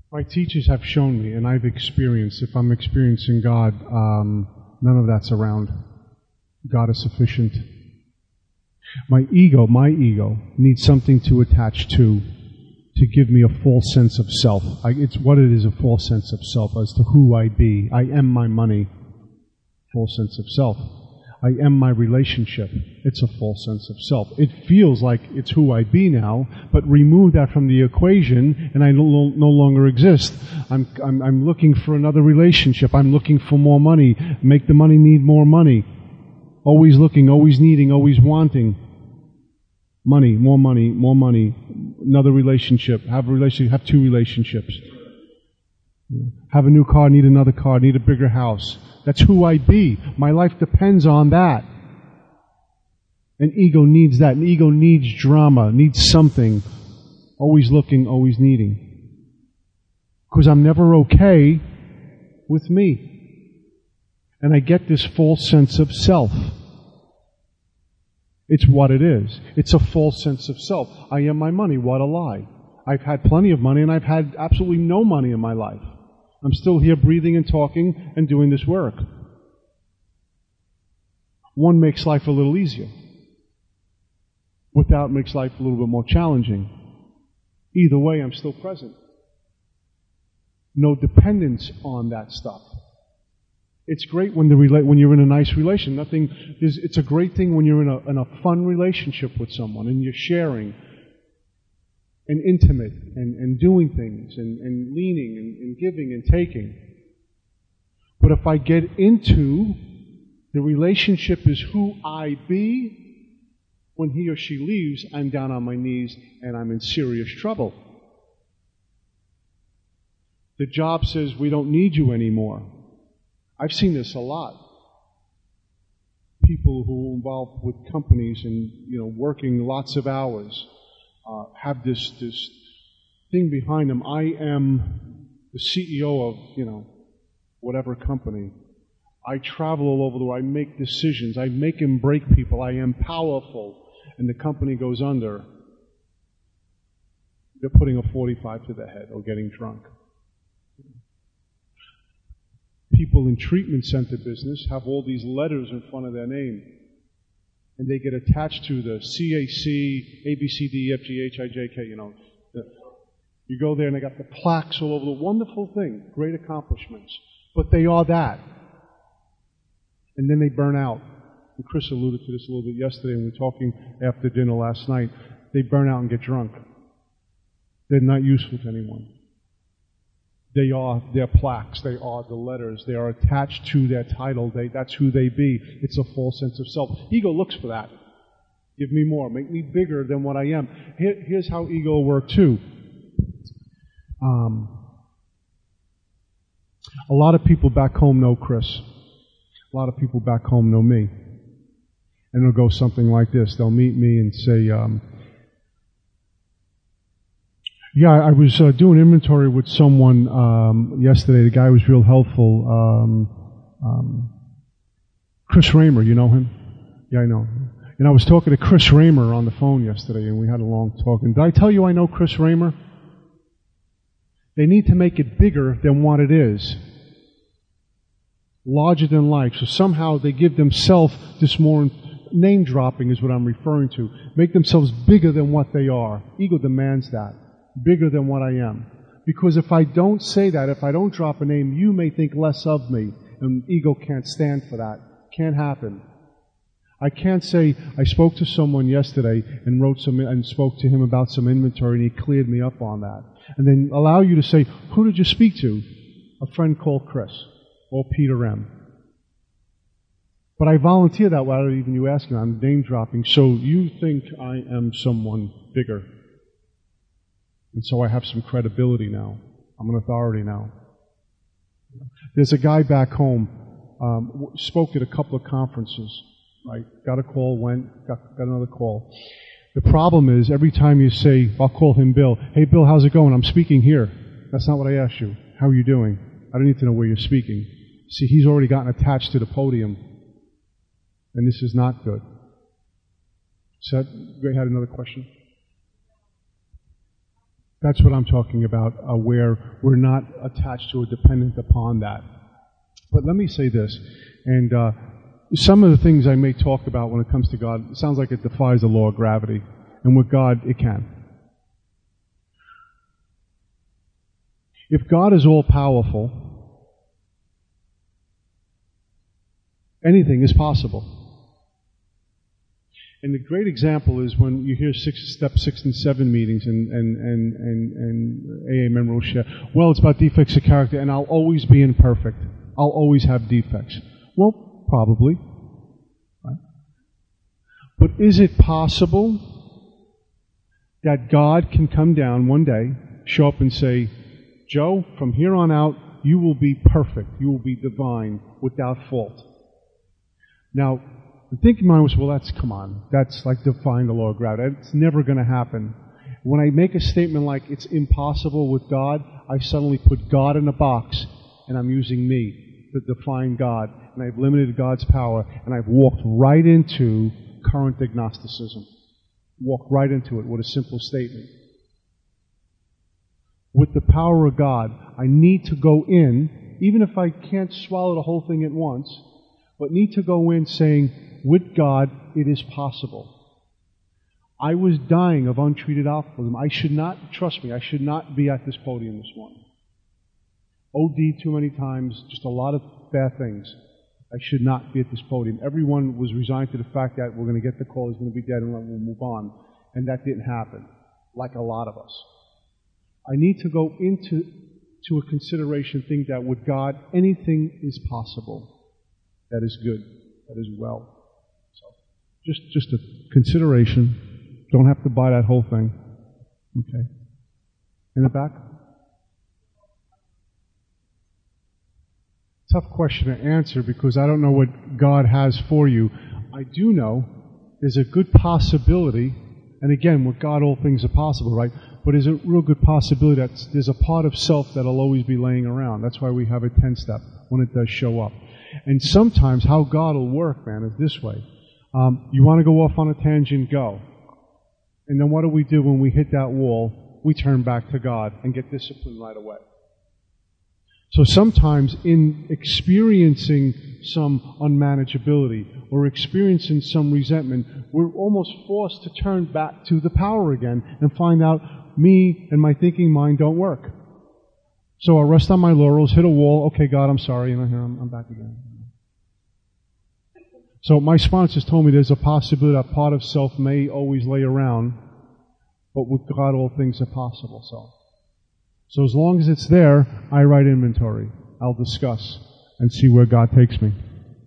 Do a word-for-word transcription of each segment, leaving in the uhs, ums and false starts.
My teachers have shown me, and I've experienced, if I'm experiencing God, um, none of that's around. God is sufficient. My ego, my ego, needs something to attach to, to give me a false sense of self. I, it's what it is, a false sense of self, as to who I be. I am my money. False sense of self. I am my relationship. It's a false sense of self. It feels like it's who I be now, but remove that from the equation and I no, no longer exist. I'm, I'm, I'm looking for another relationship. I'm looking for more money. Make the money need more money. Always looking, always needing, always wanting. Money, more money, more money. Another relationship. Have a relationship, have two relationships. Have a new car, need another car, need a bigger house. That's who I be. My life depends on that. An ego needs that. An ego needs drama, needs something. Always looking, always needing. Because I'm never okay with me. And I get this false sense of self. It's what it is. It's a false sense of self. I am my money. What a lie. I've had plenty of money and I've had absolutely no money in my life. I'm still here breathing and talking and doing this work. One makes life a little easier. Without makes life a little bit more challenging. Either way, I'm still present. No dependence on that stuff. It's great when the rela- when you're in a nice relation. Nothing. It's a great thing when you're in a, in a fun relationship with someone and you're sharing and intimate and, and doing things and, and leaning and, and giving and taking. But if I get into the relationship is who I be, when he or she leaves, I'm down on my knees and I'm in serious trouble. The job says we don't need you anymore. I've seen this a lot. People who are involved with companies and, you know, working lots of hours. Uh, have this this thing behind them. I am the C E O of, you know, whatever company. I travel all over the world. I make decisions. I make and break people. I am powerful. And the company goes under. They're putting a forty-five to the head or getting drunk. People in treatment center business have all these letters in front of their name. And they get attached to the C A C, A B C D E F G H I J K, you know. You go there and they got the plaques all over the wonderful thing, great accomplishments. But they are that. And then they burn out. And Chris alluded to this a little bit yesterday when we were talking after dinner last night. They burn out and get drunk. They're not useful to anyone. They are their plaques. They are the letters. They are attached to their title. They, that's who they be. It's a false sense of self. Ego looks for that. Give me more. Make me bigger than what I am. Here, here's how ego works too. Um, a lot of people back home know Chris. A lot of people back home know me. And it'll go something like this. They'll meet me and say, um, yeah, I was uh, doing inventory with someone um, yesterday. The guy was real helpful. Um, um, Chris Raymer, you know him? Yeah, I know. And I was talking to Chris Raymer on the phone yesterday, and we had a long talk. And did I tell you I know Chris Raymer? They need to make it bigger than what it is. Larger than life. So somehow they give themselves this more name dropping is what I'm referring to. Make themselves bigger than what they are. Ego demands that. Bigger than what I am. Because if I don't say that, if I don't drop a name, you may think less of me. And ego can't stand for that. Can't happen. I can't say, I spoke to someone yesterday and wrote some, and spoke to him about some inventory and he cleared me up on that. And then allow you to say, who did you speak to? A friend called Chris. Or Peter M. But I volunteer that without even you asking. I'm name dropping. So you think I am someone bigger. And so I have some credibility now. I'm an authority now. There's a guy back home, um, spoke at a couple of conferences, right? Got a call, went, got, got another call. The problem is, every time you say, I'll call him Bill, hey Bill, how's it going? I'm speaking here. That's not what I asked you. How are you doing? I don't need to know where you're speaking. See, he's already gotten attached to the podium. And this is not good. So, Ray had another question? That's what I'm talking about, uh, where we're not attached to or dependent upon that. But let me say this, and uh, some of the things I may talk about when it comes to God, it sounds like it defies the law of gravity. And with God, it can. If God is all-powerful, anything is possible. And the great example is when you hear six, step six and seven meetings and, and, and, and, and A A members share, well, it's about defects of character and I'll always be imperfect. I'll always have defects. Well, probably. Right? But is it possible that God can come down one day, show up and say, Joe, from here on out, you will be perfect. You will be divine without fault. Now, the thinking mind was, well, that's, come on, that's like defying the law of gravity. It's never going to happen. When I make a statement like it's impossible with God, I suddenly put God in a box, and I'm using me to define God, and I've limited God's power, and I've walked right into current agnosticism. Walked right into it with a simple statement. With the power of God, I need to go in, even if I can't swallow the whole thing at once, but need to go in saying, with God, it is possible. I was dying of untreated alcoholism. I should not, trust me, I should not be at this podium this morning. O D'd too many times, just a lot of bad things. I should not be at this podium. Everyone was resigned to the fact that we're going to get the call, he's going to be dead, and we'll move on. And that didn't happen, like a lot of us. I need to go into to a consideration, think that with God, anything is possible. That is good. That is well. Just, just a consideration. Don't have to buy that whole thing. Okay. In the back? Tough question to answer because I don't know what God has for you. I do know there's a good possibility, and again, with God all things are possible, right? But there's a real good possibility that there's a part of self that'll always be laying around. That's why we have a ten-step when it does show up. And sometimes how God will work, man, is this way. Um, you want to go off on a tangent, go. And then what do we do when we hit that wall? We turn back to God and get disciplined right away. So sometimes in experiencing some unmanageability or experiencing some resentment, we're almost forced to turn back to the power again and find out me and my thinking mind don't work. So I'll rest on my laurels, hit a wall, okay, God, I'm sorry, and here I'm, I'm back again. So my sponsors told me there's a possibility that part of self may always lay around, but with God all things are possible. So, so as long as it's there, I write inventory. I'll discuss and see where God takes me.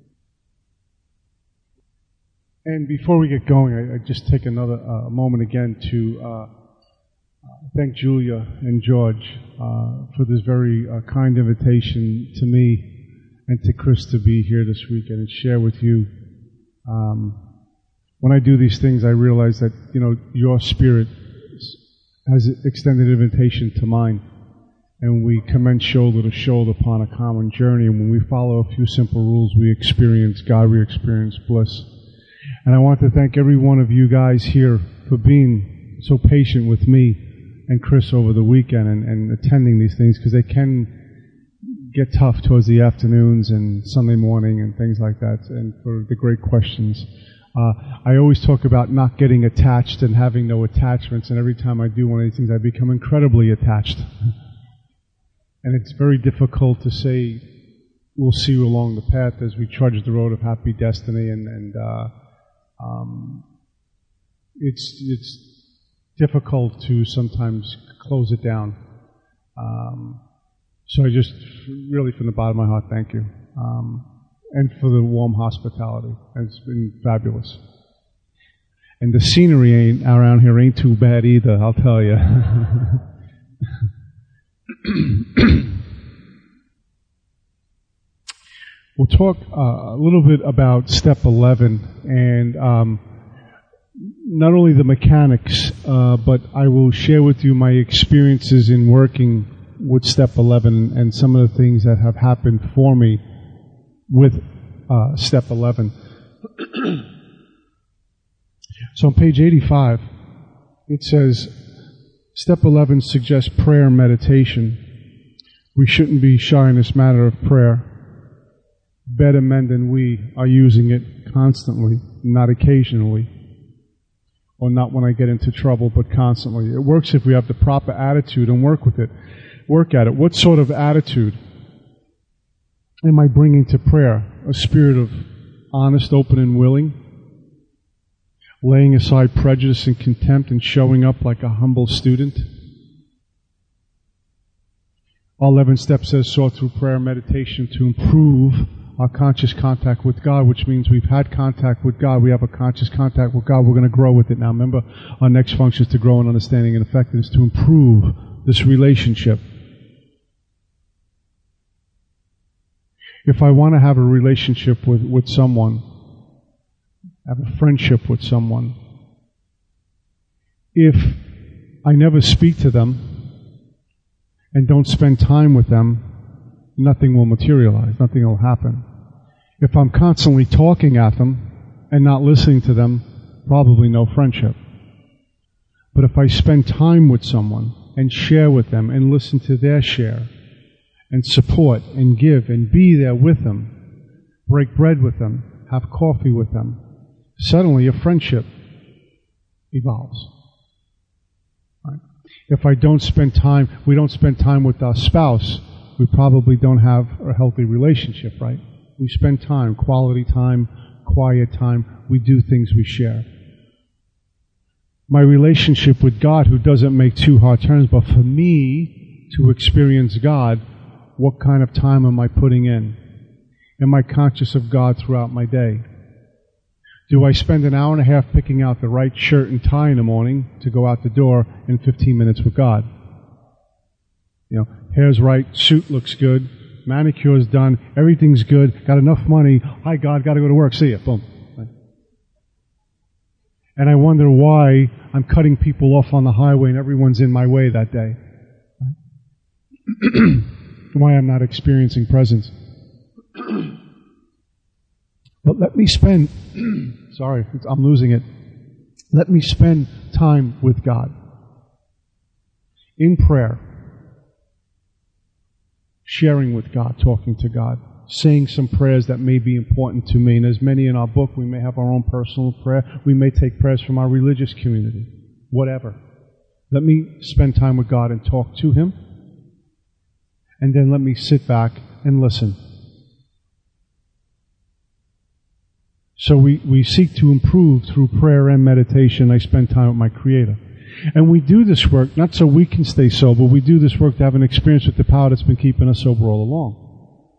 And before we get going, I, I just take another uh, moment again to uh, thank Julia and George uh, for this very uh, kind invitation to me and to Chris to be here this weekend and share with you. Um, when I do these things, I realize that, you know, your spirit has extended invitation to mine. And we commence shoulder to shoulder upon a common journey. And when we follow a few simple rules, we experience God, we experience bliss. And I want to thank every one of you guys here for being so patient with me and Chris over the weekend and, and attending these things, because they can get tough towards the afternoons and Sunday morning and things like that, and for the great questions. Uh, I always talk about not getting attached and having no attachments, and every time I do one of these things, I become incredibly attached. And it's very difficult to say, we'll see you along the path as we trudge the road of happy destiny, and, and uh, um, it's, it's difficult to sometimes close it down. Um, So I just, really from the bottom of my heart, thank you. Um, and for the warm hospitality. It's been fabulous. And the scenery ain't around here ain't too bad either, I'll tell you. We'll talk uh, a little bit about step eleven, and um, not only the mechanics, uh, but I will share with you my experiences in working with step eleven and some of the things that have happened for me with uh, step eleven. So on page eighty-five, it says, Step eleven suggests prayer and meditation. We shouldn't be shy in this matter of prayer. Better men than we are using it constantly, not occasionally, or not when I get into trouble, but constantly. It works if we have the proper attitude and work with it. Work at it. What sort of attitude am I bringing to prayer? A spirit of honest, open, and willing, laying aside prejudice and contempt and showing up like a humble student. Our eleventh step says, sought through prayer and meditation to improve our conscious contact with God, which means we've had contact with God, we have a conscious contact with God, we're going to grow with it. Now remember, our next function is to grow in understanding and effectiveness, to improve this relationship. If I want to have a relationship with, with someone, have a friendship with someone, if I never speak to them and don't spend time with them, nothing will materialize, nothing will happen. If I'm constantly talking at them and not listening to them, probably no friendship. But if I spend time with someone and share with them and listen to their share and support and give and be there with them, break bread with them, have coffee with them, suddenly a friendship evolves. Right? If I don't spend time, we don't spend time with our spouse, we probably don't have a healthy relationship, right? We spend time, quality time, quiet time. We do things, we share. My relationship with God, who doesn't make two hard turns, but for me to experience God, what kind of time am I putting in? Am I conscious of God throughout my day? Do I spend an hour and a half picking out the right shirt and tie in the morning to go out the door in fifteen minutes with God? You know, hair's right, suit looks good, manicure's done, everything's good, got enough money, hi God, gotta go to work, see ya, boom. Right? And I wonder why I'm cutting people off on the highway and everyone's in my way that day. Right? Why I'm not experiencing presence. But let me spend, sorry, I'm losing it. Let me spend time with God. In prayer. Sharing with God, talking to God. Saying some prayers that may be important to me. And there's many in our book. We may have our own personal prayer. We may take prayers from our religious community. Whatever. Let me spend time with God and talk to Him. And then let me sit back and listen. So we, we seek to improve through prayer and meditation. I spend time with my Creator. And we do this work not so we can stay sober. We do this work to have an experience with the power that's been keeping us sober all along.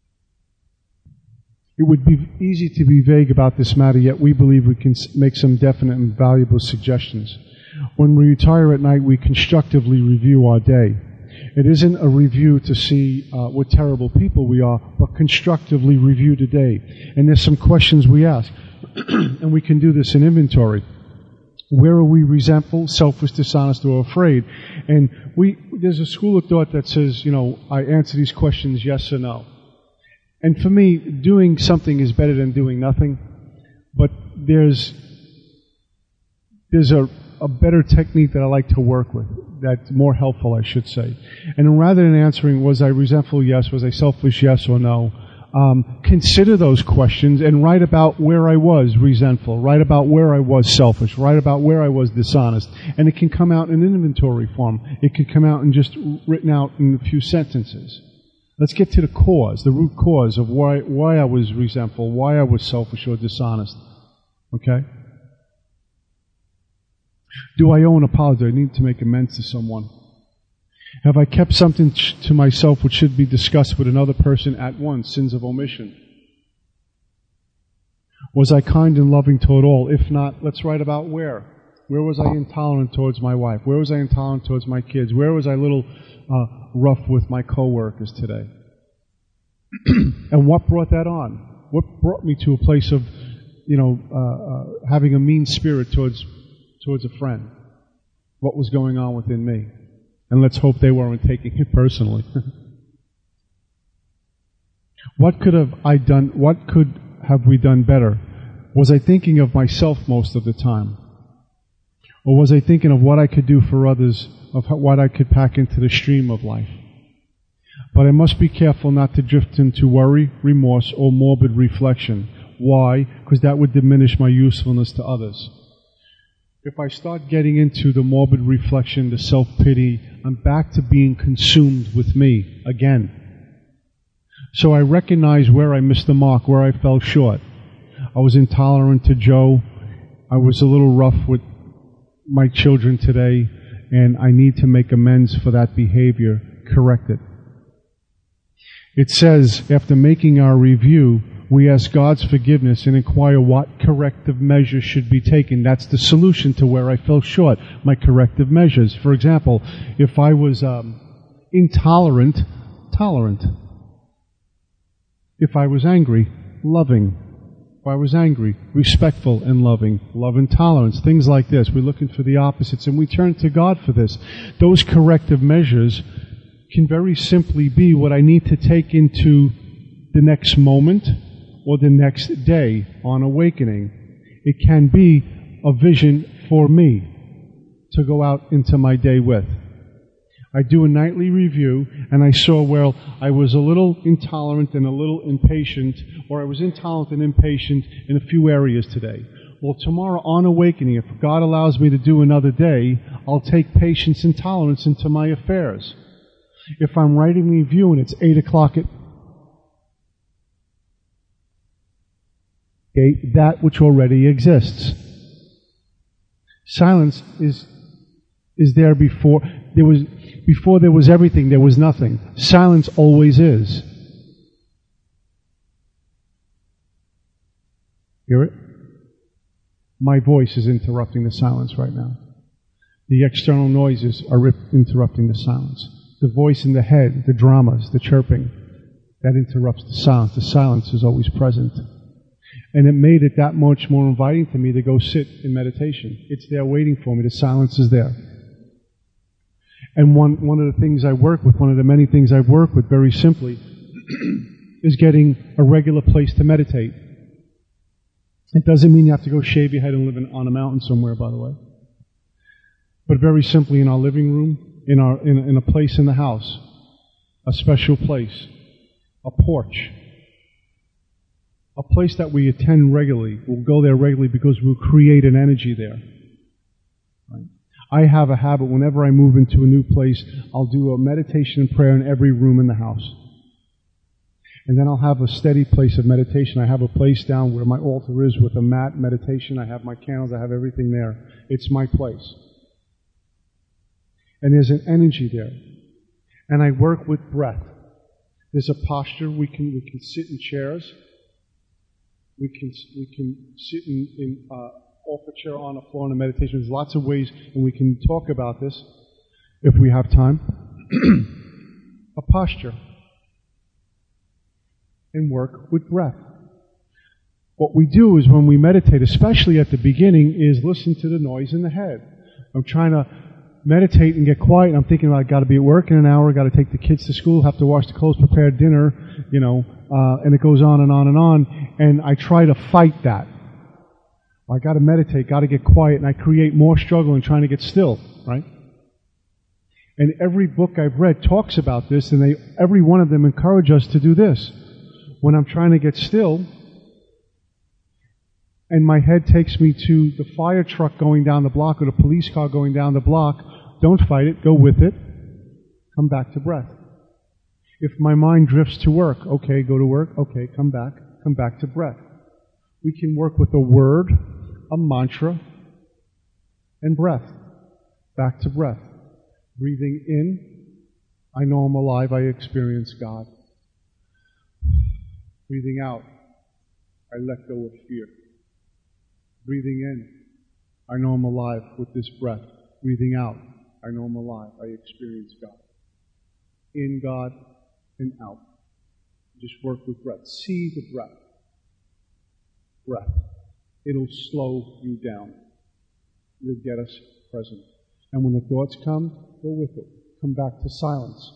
It would be easy to be vague about this matter, yet we believe we can make some definite and valuable suggestions. When we retire at night, we constructively review our day. It isn't a review to see uh, what terrible people we are, but constructively review the day. And there's some questions we ask. And we can do this in inventory. Where are we resentful, selfish, dishonest, or afraid? And we there's a school of thought that says, you know, I answer these questions yes or no. And for me, doing something is better than doing nothing. But there's there's a, a better technique that I like to work with, that's more helpful, I should say. And rather than answering, was I resentful, yes, was I selfish, yes or no, Um, consider those questions and write about where I was resentful, write about where I was selfish, write about where I was dishonest. And it can come out in inventory form. It can come out in just written out in a few sentences. Let's get to the cause, the root cause of why, why I was resentful, why I was selfish or dishonest. Okay? Do I owe an apology? I need to make amends to someone. Have I kept something to myself which should be discussed with another person at once? Sins of omission. Was I kind and loving toward all? If not, let's write about where. Where was I intolerant towards my wife? Where was I intolerant towards my kids? Where was I a little uh, rough with my coworkers today? And what brought that on? What brought me to a place of, you know, uh, uh, having a mean spirit towards towards a friend? What was going on within me? And let's hope they weren't taking it personally. What could have I done? What could have we done better? Was I thinking of myself most of the time? Or was I thinking of what I could do for others, of how, what I could pack into the stream of life? But I must be careful not to drift into worry, remorse, or morbid reflection. Why? Because that would diminish my usefulness to others. If I start getting into the morbid reflection, the self-pity, I'm back to being consumed with me again. So I recognize where I missed the mark, where I fell short. I was intolerant to Joe. I was a little rough with my children today, and I need to make amends for that behavior, correct it. It says, after making our review, we ask God's forgiveness and inquire what corrective measures should be taken. That's the solution to where I fell short, my corrective measures. For example, if I was um, intolerant, tolerant. If I was angry, loving. If I was angry, respectful and loving. Love and tolerance, things like this. We're looking for the opposites, and we turn to God for this. Those corrective measures can very simply be what I need to take into the next moment or the next day on awakening. It can be a vision for me to go out into my day with. I do a nightly review, and I saw, well, I was a little intolerant and a little impatient, or I was intolerant and impatient in a few areas today. Well, tomorrow on awakening, if God allows me to do another day, I'll take patience and tolerance into my affairs. If I'm writing a review and it's eight o'clock at okay, that which already exists. Silence is is there before there was before there was everything, there was nothing. Silence always is. Hear it? My voice is interrupting the silence right now. The external noises are interrupting the silence. The voice in the head, the dramas, the chirping, that interrupts the silence. The silence is always present. And it made it that much more inviting to me to go sit in meditation. It's there waiting for me. The silence is there. And one, one of the things I work with, one of the many things I work with very simply, is getting a regular place to meditate. It doesn't mean you have to go shave your head and live in, on a mountain somewhere, by the way. But very simply in our living room, in, our, in, in a place in the house, a special place, a porch, a place that we attend regularly. We'll go there regularly because we'll create an energy there. Right? I have a habit, whenever I move into a new place, I'll do a meditation and prayer in every room in the house. And then I'll have a steady place of meditation. I have a place down where my altar is with a mat, meditation. I have my candles. I have everything there. It's my place. And there's an energy there. And I work with breath. There's a posture. We can we can sit in chairs. We can we can sit in, in uh, off a chair on a floor in a meditation. There's lots of ways, and we can talk about this if we have time. A posture. And work with breath. What we do is when we meditate, especially at the beginning, is listen to the noise in the head. I'm trying to meditate and get quiet, and I'm thinking about, I got to be at work in an hour, got to take the kids to school, have to wash the clothes, prepare dinner, you know, uh, and it goes on and on and on, and I try to fight that. I got to meditate, got to get quiet, and I create more struggle in trying to get still, right? And every book I've read talks about this, and they, every one of them encourage us to do this. When I'm trying to get still, and my head takes me to the fire truck going down the block or the police car going down the block, don't fight it, go with it, come back to breath. If my mind drifts to work, okay, go to work, okay, come back, come back to breath. We can work with a word, a mantra, and breath. Back to breath. Breathing in, I know I'm alive, I experience God. Breathing out, I let go of fear. Breathing in, I know I'm alive with this breath. Breathing out, I know I'm alive. I experience God. In God and out. Just work with breath. See the breath. Breath. It'll slow you down. It'll get us present. And when the thoughts come, go with it. Come back to silence.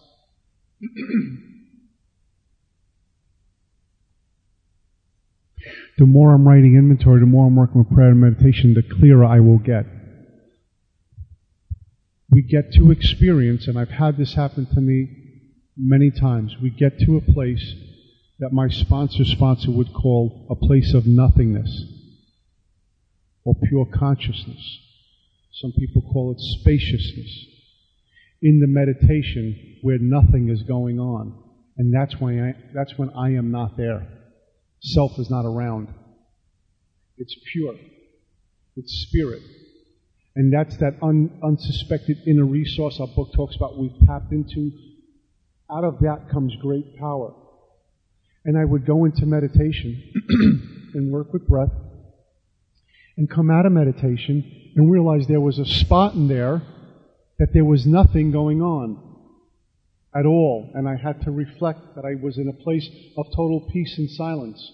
The more I'm writing inventory, the more I'm working with prayer and meditation, the clearer I will get. we get to experience, and I've had this happen to me many times, we get to a place that my sponsor sponsor would call a place of nothingness or pure consciousness. Some people call it spaciousness. In the meditation where nothing is going on. And that's when I, that's when I am not there. Self is not around. It's pure. It's spirit. And that's that un, unsuspected inner resource our book talks about we've tapped into. Out of that comes great power. And I would go into meditation and work with breath and come out of meditation and realize there was a spot in there that there was nothing going on at all. And I had to reflect that I was in a place of total peace and silence.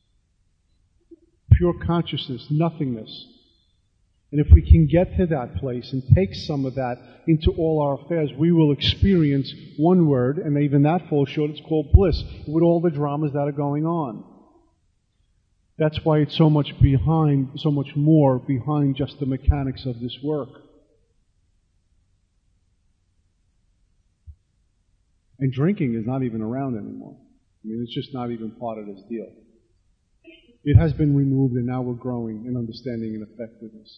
Pure consciousness, nothingness. And if we can get to that place and take some of that into all our affairs, we will experience one word, and even that falls short, it's called bliss, with all the dramas that are going on. That's why it's so much behind, so much more behind just the mechanics of this work. And drinking is not even around anymore. I mean, it's just not even part of this deal. It has been removed, and now we're growing in understanding and effectiveness.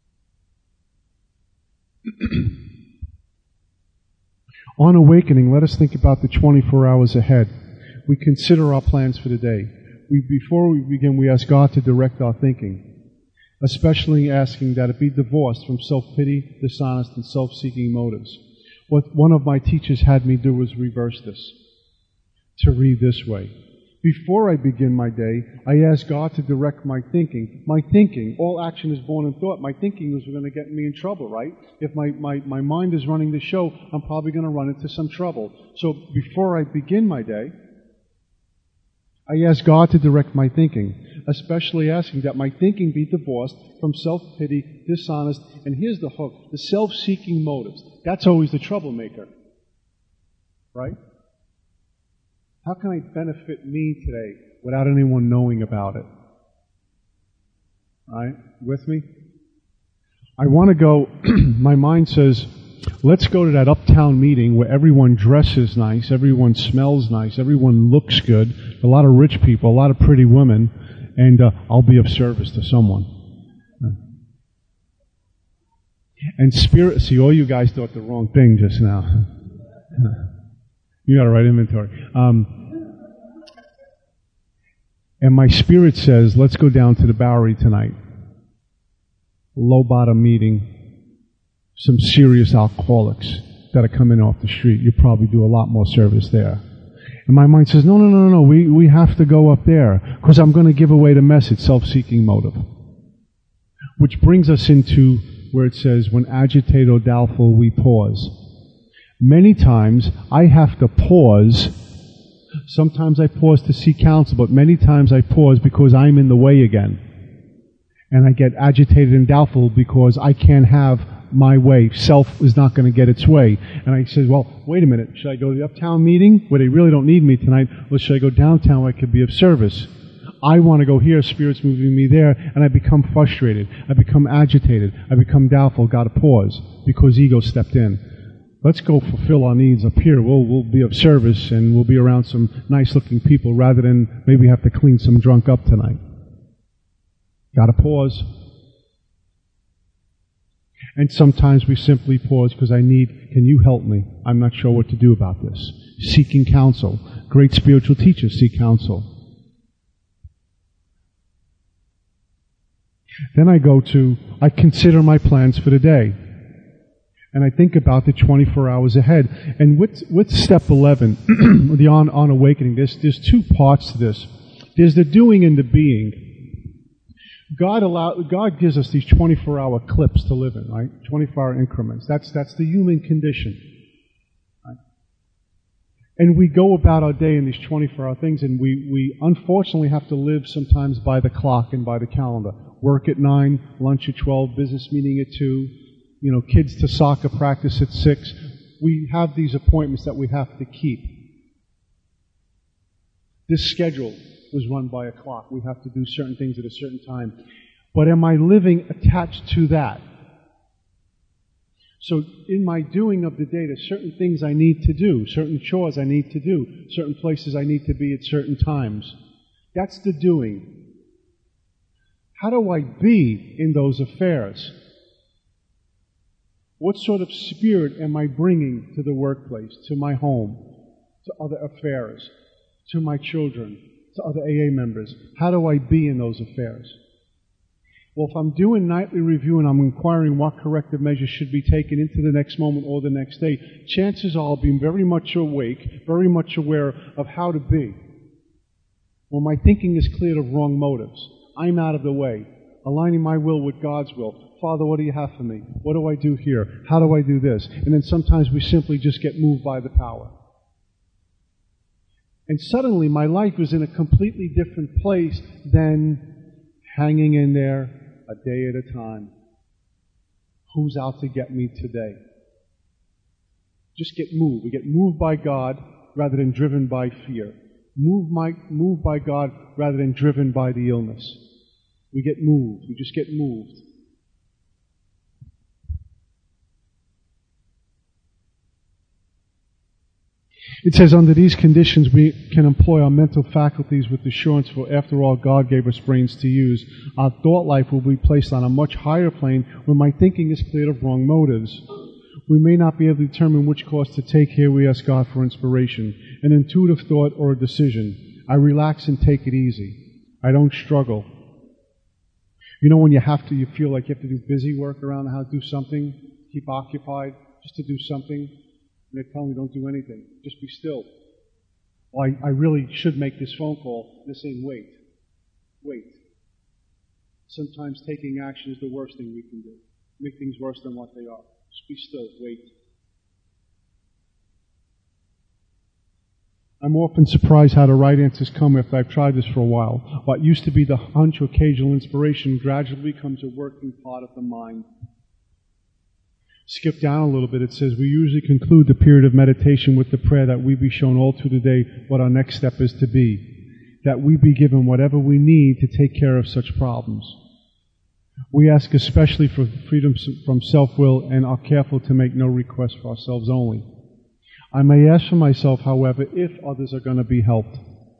On awakening, let us think about the twenty-four hours ahead. We consider our plans for the day. We, before we begin, we ask God to direct our thinking, especially asking that it be divorced from self-pity, dishonest, and self-seeking motives. What one of my teachers had me do was reverse this, to read this way. Before I begin my day, I ask God to direct my thinking. My thinking, all action is born in thought. My thinking is going to get me in trouble, right? If my, my, my mind is running the show, I'm probably going to run into some trouble. So before I begin my day, I ask God to direct my thinking, especially asking that my thinking be divorced from self-pity, dishonest, and here's the hook, the self-seeking motives. That's always the troublemaker, right? How can I benefit me today without anyone knowing about it? Right? With me? I want to go, my mind says, let's go to that uptown meeting where everyone dresses nice, everyone smells nice, everyone looks good, a lot of rich people, a lot of pretty women, and uh, I'll be of service to someone. And spirit, see, all you guys thought the wrong thing just now. You got to write inventory. Um, and my spirit says, let's go down to the Bowery tonight. Low bottom meeting. Some serious alcoholics that are coming off the street. You probably do a lot more service there. And my mind says, no, no, no, no, we, we have to go up there because I'm going to give away the message, self-seeking motive. Which brings us into where it says, when agitated or doubtful, we pause. Many times I have to pause. Sometimes I pause to seek counsel, but many times I pause because I'm in the way again. And I get agitated and doubtful because I can't have my way. Self is not going to get its way. And I say, well, wait a minute. Should I go to the uptown meeting where they really don't need me tonight? Or should I go downtown where I could be of service? I want to go here. Spirit's moving me there. And I become frustrated. I become agitated. I become doubtful. Got to pause because ego stepped in. Let's go fulfill our needs up here. We'll, we'll be of service and we'll be around some nice-looking people rather than maybe have to clean some drunk up tonight. Got to pause. And sometimes we simply pause because I need, can you help me? I'm not sure what to do about this. Seeking counsel. Great spiritual teachers seek counsel. Then I go to, I consider my plans for the day. And I think about the twenty-four hours ahead. And with, with step eleven, the on, on awakening, there's, there's two parts to this. There's the doing and the being. God allow, God gives us these twenty-four hour clips to live in, right? twenty-four hour increments. That's, that's the human condition. Right? And we go about our day in these twenty-four hour things, and we, we unfortunately have to live sometimes by the clock and by the calendar. Work at nine, lunch at twelve, business meeting at two, you know, kids to soccer practice at six. We have these appointments that we have to keep. This schedule was run by a clock. We have to do certain things at a certain time. But am I living attached to that? So in my doing of the day, there's certain things I need to do, certain chores I need to do, certain places I need to be at certain times. That's the doing. How do I be in those affairs? What sort of spirit am I bringing to the workplace, to my home, to other affairs, to my children, to other A A members? How do I be in those affairs? Well, if I'm doing nightly review and I'm inquiring what corrective measures should be taken into the next moment or the next day, chances are I'll be very much awake, very much aware of how to be. When my thinking is cleared of wrong motives, I'm out of the way, aligning my will with God's will. Father, what do you have for me? What do I do here? How do I do this? And then sometimes we simply just get moved by the power. And suddenly my life is in a completely different place than hanging in there a day at a time. Who's out to get me today? Just get moved. We get moved by God rather than driven by fear. Moved, my, moved by God rather than driven by the illness. We get moved. We just get moved. It says, under these conditions, we can employ our mental faculties with assurance, for after all, God gave us brains to use. Our thought life will be placed on a much higher plane when my thinking is cleared of wrong motives. We may not be able to determine which course to take. Here we ask God for inspiration, an intuitive thought or a decision. I relax and take it easy. I don't struggle. You know when you have to, you feel like you have to do busy work around the house, do something, keep occupied, just to do something. And they tell me, don't do anything. Just be still. Well, I, I really should make this phone call. They're saying, wait. Wait. Sometimes taking action is the worst thing we can do. Make things worse than what they are. Just be still. Wait. I'm often surprised how the right answers come after I've tried this for a while. What used to be the hunch or occasional inspiration gradually becomes a working part of the mind. Skip down a little bit, it says, we usually conclude the period of meditation with the prayer that we be shown all through the day what our next step is to be, that we be given whatever we need to take care of such problems. We ask especially for freedom from self-will and are careful to make no request for ourselves only. I may ask for myself, however, if others are going to be helped.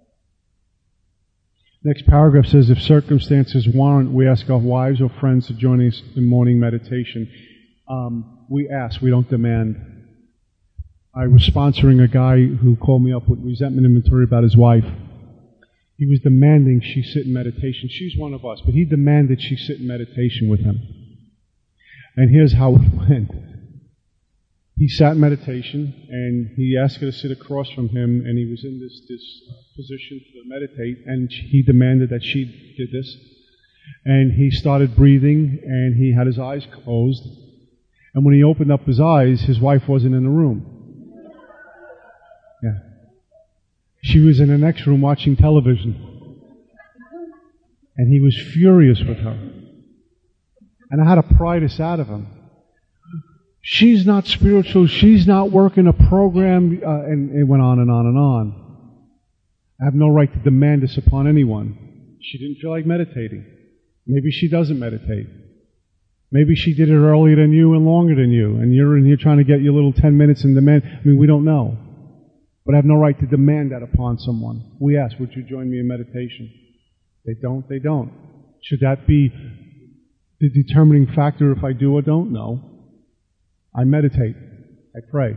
Next paragraph says, if circumstances warrant, we ask our wives or friends to join us in morning meditation. Um, we ask, we don't demand. I was sponsoring a guy who called me up with resentment inventory about his wife. He was demanding she sit in meditation. She's one of us, but he demanded she sit in meditation with him. And here's how it went. He sat in meditation, and he asked her to sit across from him, and he was in this, this position to meditate, and he demanded that she did this. And he started breathing, and he had his eyes closed. And when he opened up his eyes, his wife wasn't in the room. Yeah. She was in the next room watching television. And he was furious with her. And I had to pry this out of him. She's not spiritual. She's not working a program. Uh, and it went on and on and on. I have no right to demand this upon anyone. She didn't feel like meditating. Maybe she doesn't meditate. Maybe she did it earlier than you and longer than you, and you're in here trying to get your little ten minutes and demand. I mean, we don't know. But I have no right to demand that upon someone. We ask, would you join me in meditation? They don't, they don't. Should that be the determining factor if I do or don't? No. I meditate. I pray.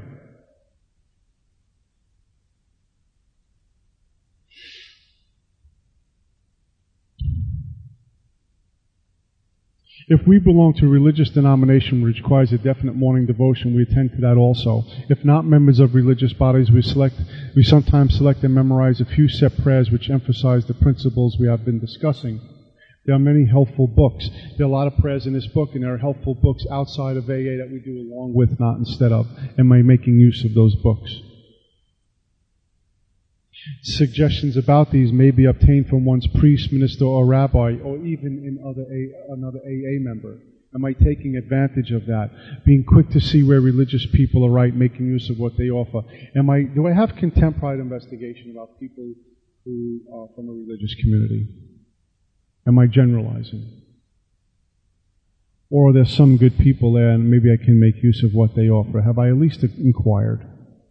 If we belong to a religious denomination which requires a definite morning devotion, we attend to that also. If not members of religious bodies, we select, we sometimes select and memorize a few set prayers which emphasize the principles we have been discussing. There are many helpful books. There are a lot of prayers in this book, and there are helpful books outside of A A that we do along with, not instead of. Am I making use of those books? Suggestions about these may be obtained from one's priest, minister, or rabbi, or even in other a, another A A member. Am I taking advantage of that? Being quick to see where religious people are right, making use of what they offer. Am I? Do I have contempt pride investigation about people who are from a religious community? Am I generalizing? Or there's some good people there and maybe I can make use of what they offer. Have I at least inquired?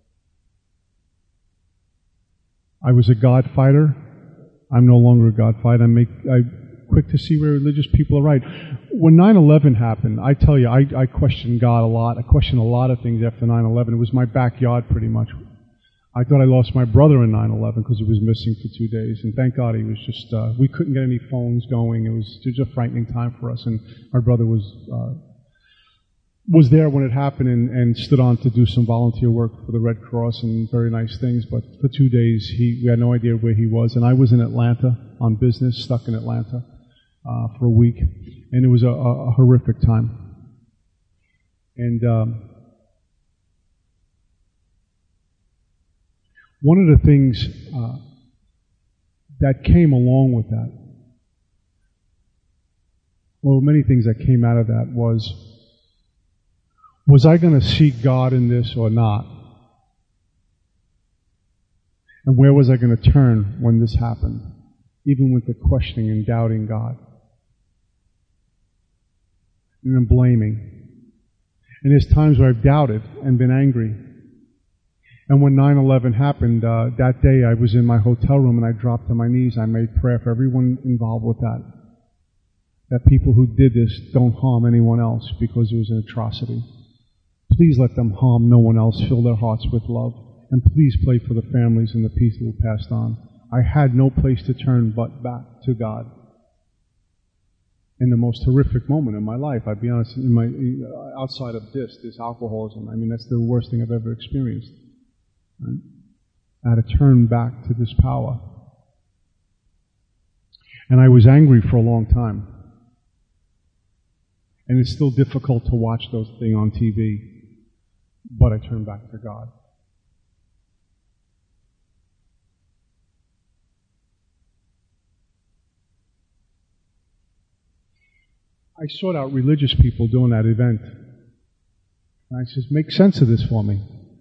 I was a God fighter. I'm no longer a God fighter. I make, I'm quick to see where religious people are right. When nine eleven happened, I tell you, I, I questioned God a lot. I questioned a lot of things after nine eleven. It was my backyard pretty much. I thought I lost my brother in nine eleven because he was missing for two days. And thank God he was just, uh, we couldn't get any phones going. It was just a frightening time for us. And my brother was, uh, was there when it happened and, and stood on to do some volunteer work for the Red Cross and very nice things. But for two days, he, we had no idea where he was. And I was in Atlanta on business, stuck in Atlanta, uh, for a week. And it was a, a, a horrific time. And, um, one of the things uh, that came along with that, well, many things that came out of that was, was I going to seek God in this or not? And where was I going to turn when this happened? Even with the questioning and doubting God. And then blaming. And there's times where I've doubted and been angry. And when nine eleven happened, uh, that day I was in my hotel room and I dropped to my knees. I made prayer for everyone involved with that. That people who did this don't harm anyone else because it was an atrocity. Please let them harm no one else. Fill their hearts with love. And please pray for the families and the people who passed on. I had no place to turn but back to God. In the most horrific moment in my life, I'd be honest, in my, outside of this, this alcoholism, I mean, that's the worst thing I've ever experienced. Right? I had to turn back to this power. And I was angry for a long time. And it's still difficult to watch those things on T V. But I turned back to God. I sought out religious people doing that event. And I said, make sense of this for me.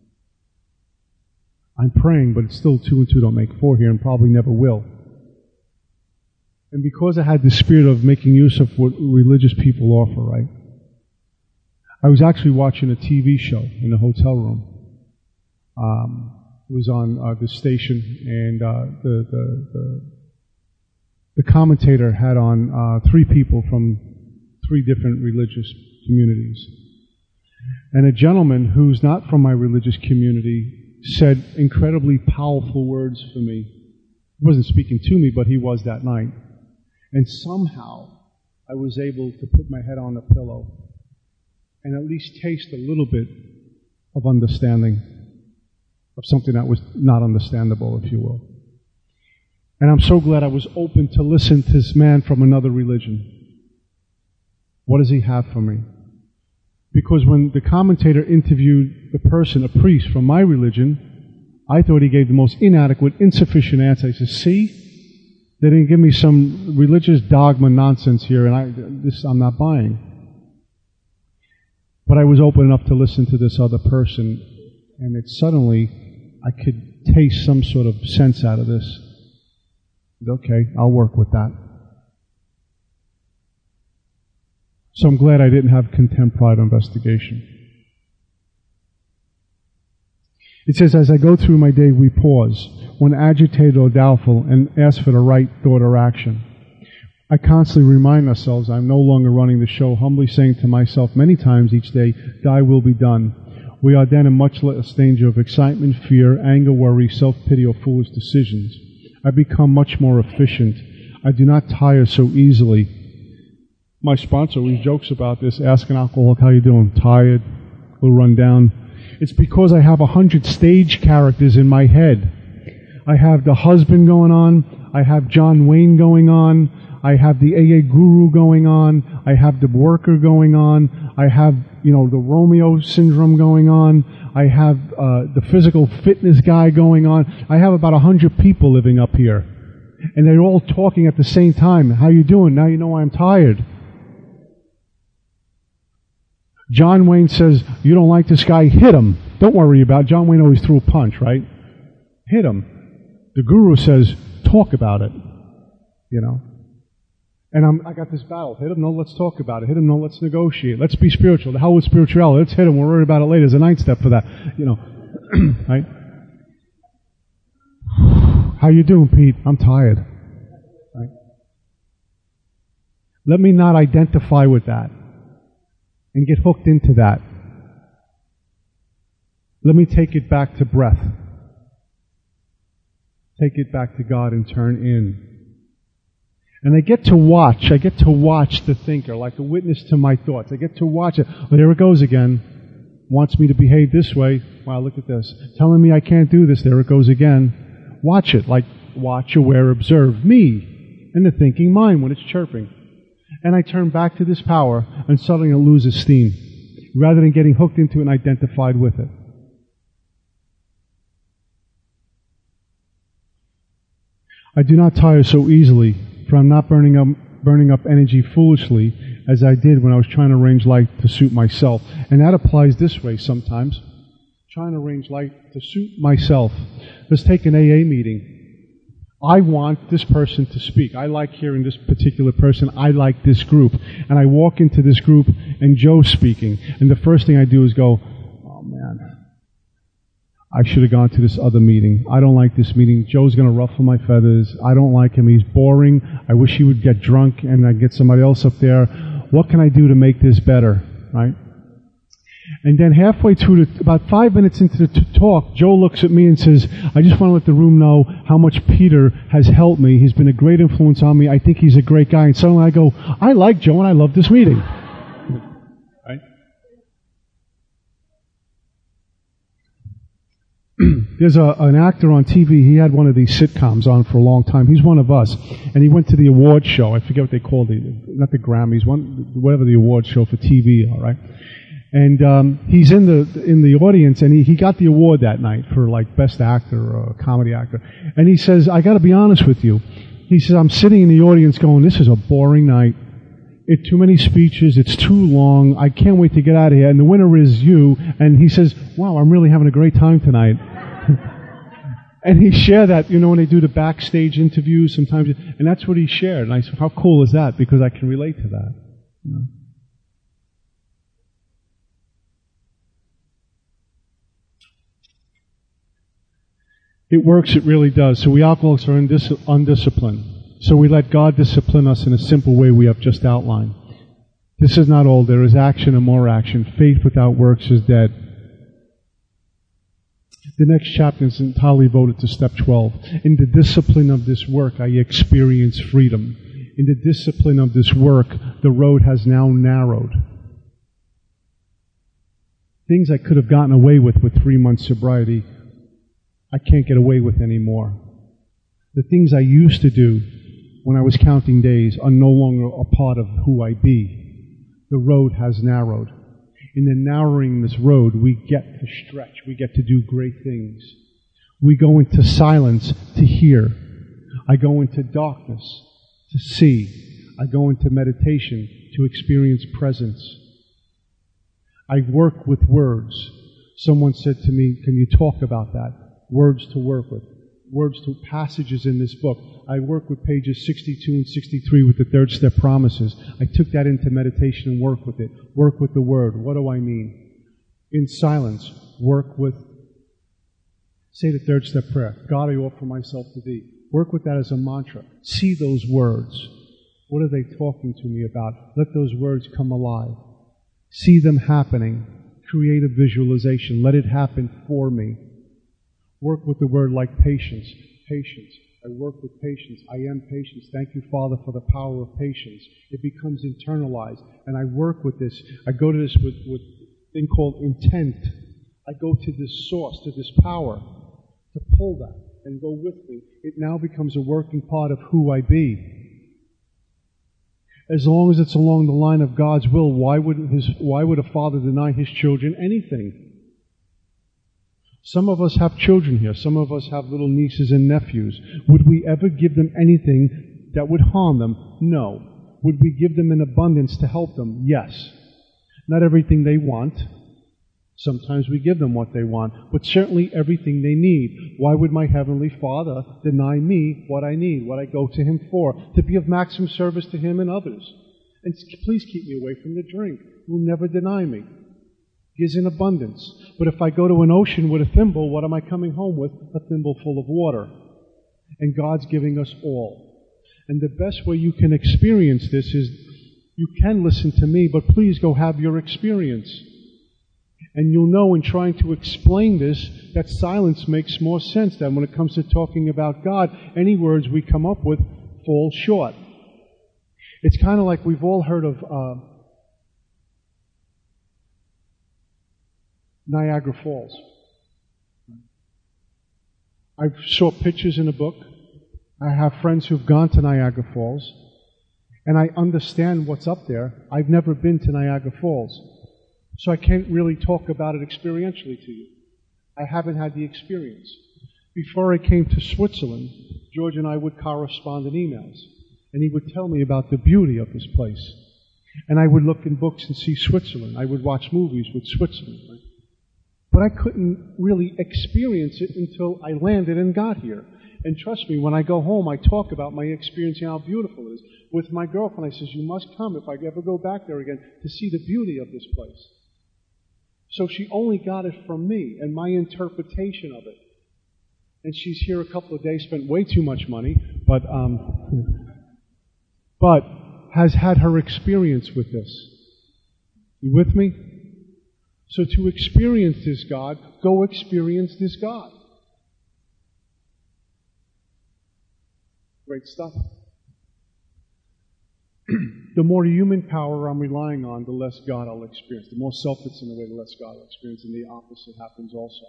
I'm praying, but it's still two and two don't make four here and probably never will. And because I had the spirit of making use of what religious people offer, right? I was actually watching a T V show in a hotel room. Um, it was on uh, the station, and uh, the, the, the the commentator had on uh, three people from three different religious communities. And a gentleman who's not from my religious community said incredibly powerful words for me. He wasn't speaking to me, but he was that night. And somehow I was able to put my head on a pillow and at least taste a little bit of understanding of something that was not understandable, if you will. And I'm so glad I was open to listen to this man from another religion. What does he have for me? Because when the commentator interviewed the person, a priest from my religion, I thought he gave the most inadequate, insufficient answer. He said, see, they didn't give me some religious dogma nonsense here, and I, this I'm not buying. But I was open enough to listen to this other person, and it suddenly, I could taste some sort of sense out of this. Okay, I'll work with that. So I'm glad I didn't have contempt, pride, or investigation. It says, as I go through my day, we pause, when agitated or doubtful, and ask for the right thought or action. I constantly remind ourselves I'm no longer running the show, humbly saying to myself many times each day, thy will be done. We are then in much less danger of excitement, fear, anger, worry, self-pity, or foolish decisions. I become much more efficient. I do not tire so easily. My sponsor always jokes about this. Ask an alcoholic, how you doing? Tired? A little run down. It's because I have a hundred stage characters in my head. I have the husband going on. I have John Wayne going on. I have the A A guru going on. I have the worker going on. I have, you know, the Romeo syndrome going on. I have uh, the physical fitness guy going on. I have about a hundred people living up here. And they're all talking at the same time. How you doing? Now you know I'm tired. John Wayne says, you don't like this guy, hit him. Don't worry about it. John Wayne always threw a punch, right? Hit him. The guru says, talk about it. You know? And I'm, I got this battle. Hit him, no, let's talk about it. Hit him, no, let's negotiate. Let's be spiritual. The hell with spirituality. Let's hit him. We'll worry about it later. There's a ninth step for that. You know, right? How you doing, Pete? I'm tired. Right? Let me not identify with that and get hooked into that. Let me take it back to breath. Take it back to God and turn in. And I get to watch, I get to watch the thinker, like a witness to my thoughts. I get to watch it. Oh, there it goes again. Wants me to behave this way. Wow, look at this. Telling me I can't do this. There it goes again. Watch it, like watch, aware, observe. Me and the thinking mind when it's chirping. And I turn back to this power, and suddenly it loses steam, rather than getting hooked into it and identified with it. I do not tire so easily, for I'm not burning up, burning up energy foolishly as I did when I was trying to arrange life to suit myself. And that applies this way sometimes. Trying to arrange life to suit myself. Let's take an A A meeting. I want this person to speak. I like hearing this particular person. I like this group. And I walk into this group and Joe's speaking. And the first thing I do is go, oh man, I should have gone to this other meeting. I don't like this meeting. Joe's going to ruffle my feathers. I don't like him. He's boring. I wish he would get drunk and I'd get somebody else up there. What can I do to make this better? Right? And then halfway through, the, about five minutes into the t- talk, Joe looks at me and says, I just want to let the room know how much Peter has helped me. He's been a great influence on me. I think he's a great guy. And suddenly I go, I like Joe and I love this meeting. Right? There's a, an actor on T V. He had one of these sitcoms on for a long time. He's one of us. And he went to the award show. I forget what they called it. Not the Grammys, one, whatever the award show for T V, all right? And um, he's in the in the audience, and he, he got the award that night for like best actor or comedy actor. And he says, I got to be honest with you. He says, I'm sitting in the audience going, this is a boring night. It's too many speeches. It's too long. I can't wait to get out of here. And the winner is you. And he says, wow, I'm really having a great time tonight. And he shared that, you know, when they do the backstage interviews sometimes, and that's what he shared. And I said, how cool is that? Because I can relate to that. You know? It works, it really does. So we alcoholics are undis- undisciplined. So we let God discipline us in a simple way we have just outlined. This is not all. There is action and more action. Faith without works is dead. The next chapter is entirely devoted to step twelve. In the discipline of this work, I experience freedom. In the discipline of this work, the road has now narrowed. Things I could have gotten away with with three months sobriety, I can't get away with anymore. The things I used to do when I was counting days are no longer a part of who I be. The road has narrowed. In the narrowing this road, we get to stretch. We get to do great things. We go into silence to hear. I go into darkness to see. I go into meditation to experience presence. I work with words. Someone said to me, can you talk about that? Words to work with. Words to passages in this book. I work with pages sixty-two and sixty-three with the third step promises. I took that into meditation and work with it. Work with the word. What do I mean? In silence, work with, say the third step prayer. God, I offer myself to thee. Work with that as a mantra. See those words. What are they talking to me about? Let those words come alive. See them happening. Create a visualization. Let it happen for me. Work with the word like patience. Patience. I work with patience. I am patience. Thank you, Father, for the power of patience. It becomes internalized. And I work with this. I go to this with, with a thing called intent. I go to this source, to this power, to pull that and go with me. It now becomes a working part of who I be. As long as it's along the line of God's will, why would his, why would a father deny his children anything? Some of us have children here. Some of us have little nieces and nephews. Would we ever give them anything that would harm them? No. Would we give them an abundance to help them? Yes. Not everything they want. Sometimes we give them what they want, but certainly everything they need. Why would my Heavenly Father deny me what I need, what I go to Him for, to be of maximum service to Him and others? And please keep me away from the drink. He will never deny me. He is in abundance. But if I go to an ocean with a thimble, what am I coming home with? A thimble full of water. And God's giving us all. And the best way you can experience this is you can listen to me, but please go have your experience. And you'll know in trying to explain this that silence makes more sense than when it comes to talking about God. Any words we come up with fall short. It's kind of like we've all heard of uh, Niagara Falls. I saw pictures in a book. I have friends who've gone to Niagara Falls, and I understand what's up there. I've never been to Niagara Falls, so I can't really talk about it experientially to you. I haven't had the experience. Before I came to Switzerland, George and I would correspond in emails, and he would tell me about the beauty of this place. And I would look in books and see Switzerland. I would watch movies with Switzerland. Right? But I couldn't really experience it until I landed and got here. And trust me, when I go home, I talk about my experience and how beautiful it is. With my girlfriend, I says, you must come if I ever go back there again to see the beauty of this place. So she only got it from me and my interpretation of it. And she's here a couple of days, spent way too much money, but um, but has had her experience with this. You with me? So to experience this God, go experience this God. Great stuff. The more human power I'm relying on, the less God I'll experience. The more self that's in the way, the less God I'll experience. And the opposite happens also.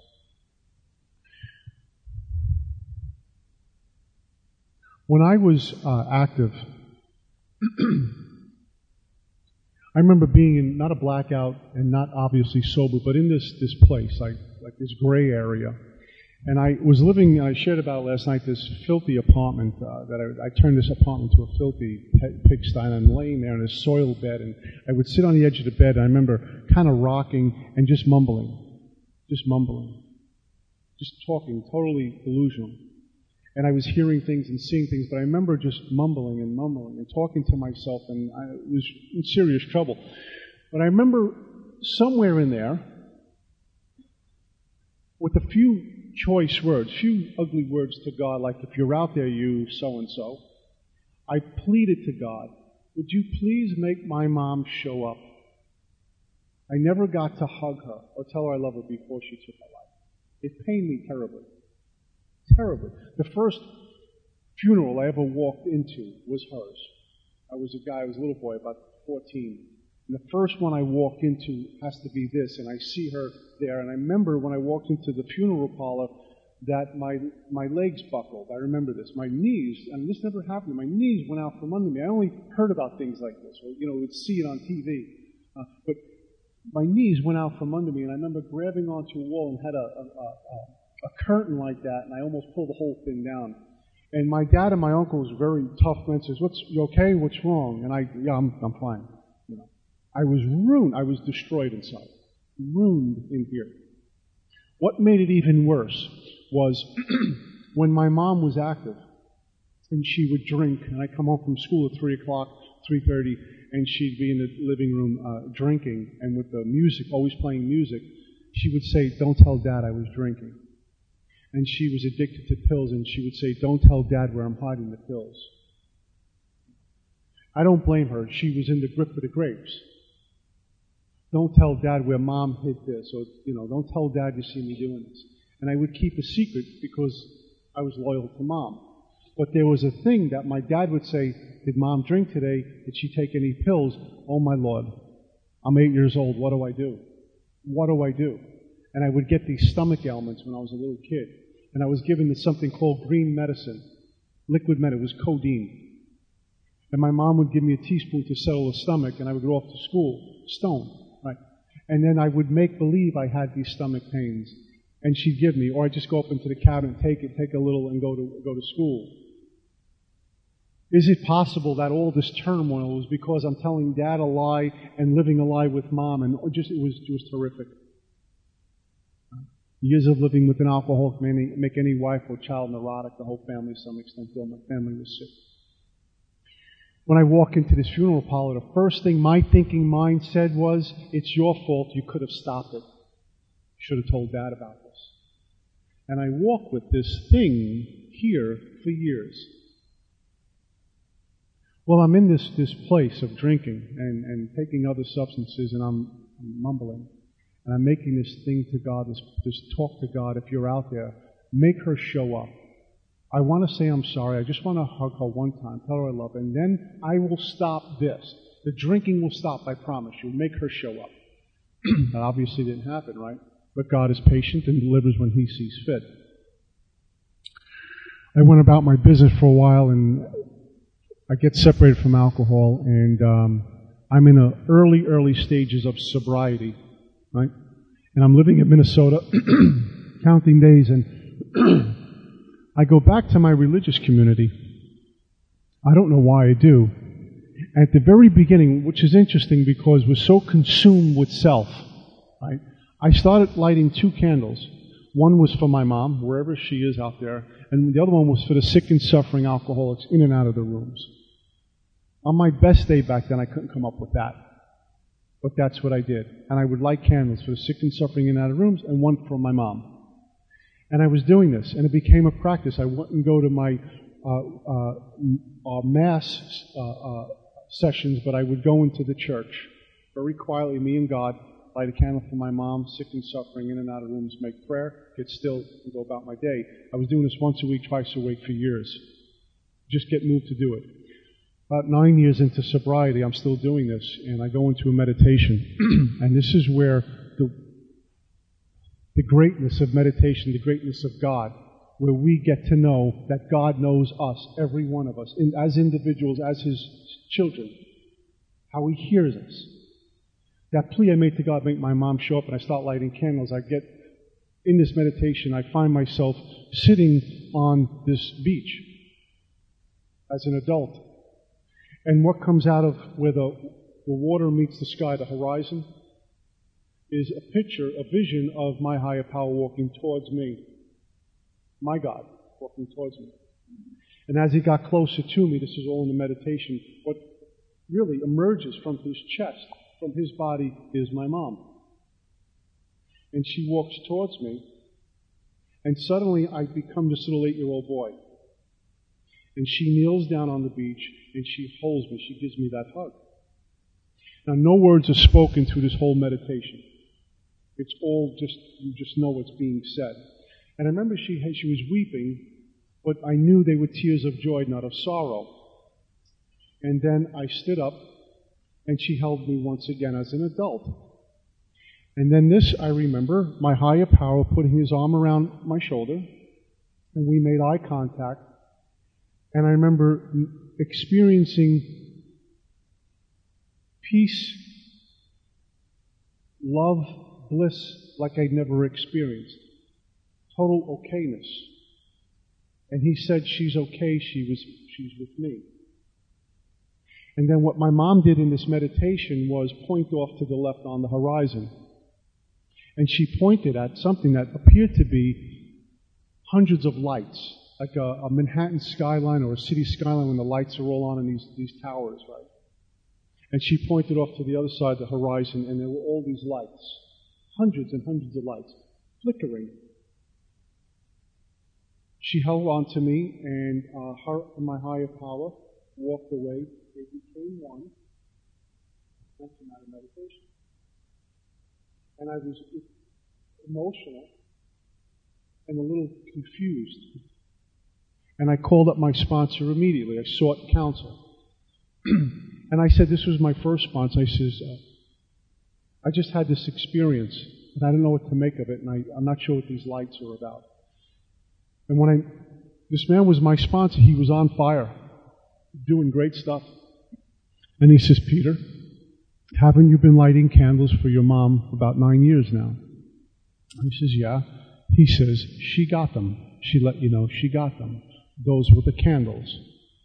When I was uh, active, I remember being in, not a blackout and not obviously sober, but in this, this place, like, like this gray area. And I was living, I shared about it last night, this filthy apartment, uh, that I, I turned this apartment into a filthy pigsty, and I'm laying there in a soiled bed, and I would sit on the edge of the bed, and I remember kind of rocking and just mumbling, just mumbling, just talking, totally delusional. And I was hearing things and seeing things, but I remember just mumbling and mumbling and talking to myself, and I was in serious trouble. But I remember somewhere in there, with a few choice words, few ugly words to God, like, if you're out there, you so-and-so, I pleaded to God, would you please make my mom show up? I never got to hug her or tell her I love her before she took her life. It pained me terribly. Terribly. The first funeral I ever walked into was hers. I was a guy, I was a little boy, about fourteen. And the first one I walked into has to be this, and I see her there. And I remember when I walked into the funeral parlor that my my legs buckled. I remember this. My knees, and this never happened, my knees went out from under me. I only heard about things like this, or, you know, would see it on T V. Uh, but my knees went out from under me, and I remember grabbing onto a wall and had a, a, a, a curtain like that, and I almost pulled the whole thing down. And my dad and my uncle was very tough men. Says, "What's you okay? What's wrong?" And I, yeah, I'm, I'm fine. You know, I was ruined. I was destroyed inside, ruined in here. What made it even worse was when my mom was active, and she would drink, and I'd come home from school at three o'clock, three thirty, and she'd be in the living room uh, drinking, and with the music, always playing music, she would say, "Don't tell Dad I was drinking." And she was addicted to pills, and she would say, "Don't tell Dad where I'm hiding the pills." I don't blame her. She was in the grip of the grapes. Don't tell Dad where Mom hid this, or, you know, don't tell Dad you see me doing this. And I would keep a secret because I was loyal to Mom. But there was a thing that my dad would say, "Did Mom drink today? Did she take any pills?" Oh my Lord, I'm eight years old. What do I do? What do I do? And I would get these stomach ailments when I was a little kid. And I was given this something called green medicine, liquid medicine. It was codeine. And my mom would give me a teaspoon to settle the stomach, and I would go off to school, stoned, right? And then I would make believe I had these stomach pains, and she'd give me, or I'd just go up into the cabinet, take it, take a little, and go to go to school. Is it possible that all this turmoil was because I'm telling Dad a lie and living a lie with Mom, and just it was it was terrific. Years of living with an alcoholic may make any wife or child neurotic, the whole family to some extent ill. My family was sick. When I walk into this funeral parlor, the first thing my thinking mind said was, it's your fault, you could have stopped it. You should have told Dad about this. And I walk with this thing here for years. Well, I'm in this, this place of drinking and, and taking other substances, and I'm, I'm mumbling. And I'm making this thing to God, this, this talk to God. If you're out there, make her show up. I want to say I'm sorry. I just want to hug her one time, tell her I love her, and then I will stop this. The drinking will stop, I promise you. Make her show up. That obviously didn't happen, right? But God is patient and delivers when He sees fit. I went about my business for a while, and I get separated from alcohol, and um, I'm in the early, early stages of sobriety, right? And I'm living in Minnesota, counting days, and I go back to my religious community. I don't know why I do. At the very beginning, which is interesting because we're so consumed with self, right? I started lighting two candles. One was for my mom, wherever she is out there, and the other one was for the sick and suffering alcoholics in and out of the rooms. On my best day back then, I couldn't come up with that. But that's what I did. And I would light candles for the sick and suffering in and out of rooms, and one for my mom. And I was doing this, and it became a practice. I wouldn't go to my uh, uh, uh, mass uh, uh, sessions, but I would go into the church very quietly, me and God, light a candle for my mom, sick and suffering, in and out of rooms, make prayer, get still, and go about my day. I was doing this once a week, twice a week for years. Just get moved to do it. About nine years into sobriety, I'm still doing this, and I go into a meditation. And this is where the, the greatness of meditation, the greatness of God, where we get to know that God knows us, every one of us, in, as individuals, as His children, how He hears us. That plea I made to God, make my mom show up, and I start lighting candles. I get in this meditation, I find myself sitting on this beach as an adult. And what comes out of where the, the water meets the sky, the horizon, is a picture, a vision of my higher power walking towards me. My God walking towards me. And as He got closer to me, this is all in the meditation, what really emerges from His chest, from His body, is my mom. And she walks towards me, and suddenly I become this little eight-year-old boy. And she kneels down on the beach, and she holds me. She gives me that hug. Now, no words are spoken through this whole meditation. It's all just, you just know what's being said. And I remember she had, she was weeping, but I knew they were tears of joy, not of sorrow. And then I stood up, and she held me once again as an adult. And then this, I remember, my higher power putting his arm around my shoulder, and we made eye contact. And I remember experiencing peace, love, bliss like I'd never experienced. Total okayness. And he said, she's okay, she was, she's with me. And then what my mom did in this meditation was point off to the left on the horizon. And she pointed at something that appeared to be hundreds of lights. Like a, a Manhattan skyline or a city skyline when the lights are all on in these, these towers, right? And she pointed off to the other side of the horizon, and there were all these lights. Hundreds and hundreds of lights, flickering. She held on to me, and uh, her and my higher power walked away. They became one. Went from out of meditation. And I was emotional and a little confused. And I called up my sponsor immediately. I sought counsel. And I said, this was my first sponsor. I says, uh, I just had this experience, and I don't know what to make of it, and I, I'm not sure what these lights are about. And when I, this man was my sponsor, he was on fire, doing great stuff. And he says, Peter, haven't you been lighting candles for your mom for about nine years now? And he says, yeah. He says, she got them. She let you know she got them. Those were the candles.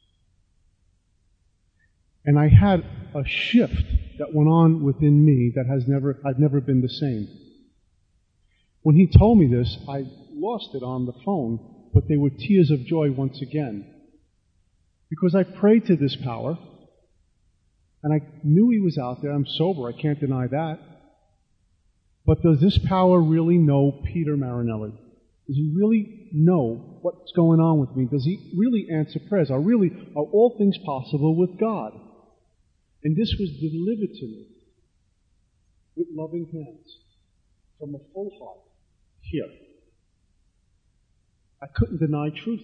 And I had a shift that went on within me that has never, I've never been the same. When he told me this, I lost it on the phone, but they were tears of joy once again. Because I prayed to this power, and I knew he was out there. I'm sober, I can't deny that. But does this power really know Peter Marinelli? Does he really know what's going on with me? Does he really answer prayers? Are really, are all things possible with God? And this was delivered to me with loving hands from a full heart here. I couldn't deny truth.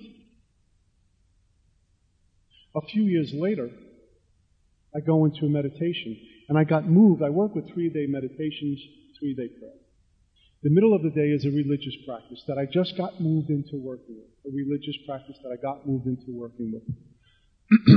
A few years later, I go into a meditation, and I got moved. I work with three-day meditations, three-day prayer. The middle of the day is a religious practice that I just got moved into working with, a religious practice that I got moved into working with.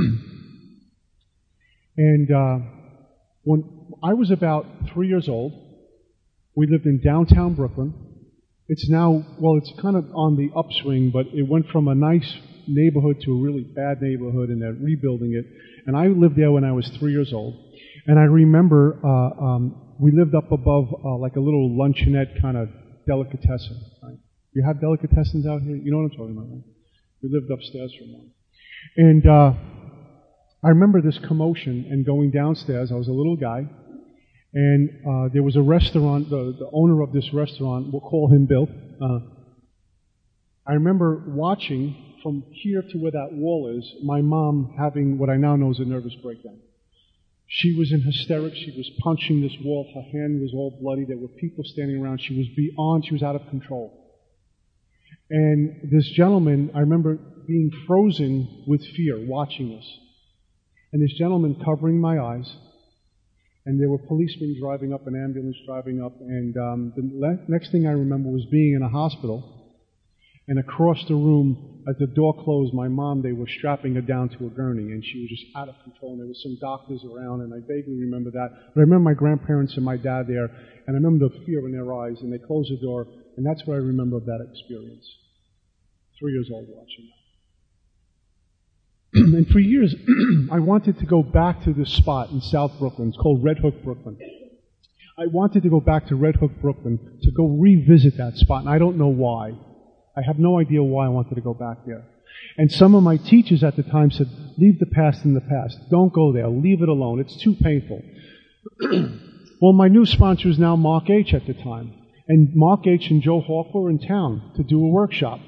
And uh, when I was about three years old, we lived in downtown Brooklyn. It's now, well, it's kind of on the upswing, but it went from a nice neighborhood to a really bad neighborhood, and they're rebuilding it. And I lived there when I was three years old. And I remember uh, um, we lived up above uh, like a little luncheonette kind of delicatessen. Right? You have delicatessens out here? You know what I'm talking about, right? We lived upstairs from one. And uh, I remember this commotion and going downstairs. I was a little guy. And uh, there was a restaurant, the, the owner of this restaurant, we'll call him Bill. Uh, I remember watching from here to where that wall is, my mom having what I now know is a nervous breakdown. She was in hysterics. She was punching this wall. Her hand was all bloody. There were people standing around. She was beyond, she was out of control. And this gentleman, I remember being frozen with fear, watching this. And this gentleman covering my eyes. And there were policemen driving up, an ambulance driving up. And um, the le- next thing I remember was being in a hospital. And across the room, as the door closed, my mom, they were strapping her down to a gurney, and she was just out of control. And there were some doctors around, and I vaguely remember that. But I remember my grandparents and my dad there, and I remember the fear in their eyes, and they closed the door, and that's what I remember of that experience. Three years old watching that. And for years, I wanted to go back to this spot in South Brooklyn. It's called Red Hook, Brooklyn. I wanted to go back to Red Hook, Brooklyn, to go revisit that spot, and I don't know why. I have no idea why I wanted to go back there. And some of my teachers at the time said, leave the past in the past. Don't go there. Leave it alone. It's too painful. Well, my new sponsor is now Mark H. at the time. And Mark H. and Joe Hawk were in town to do a workshop.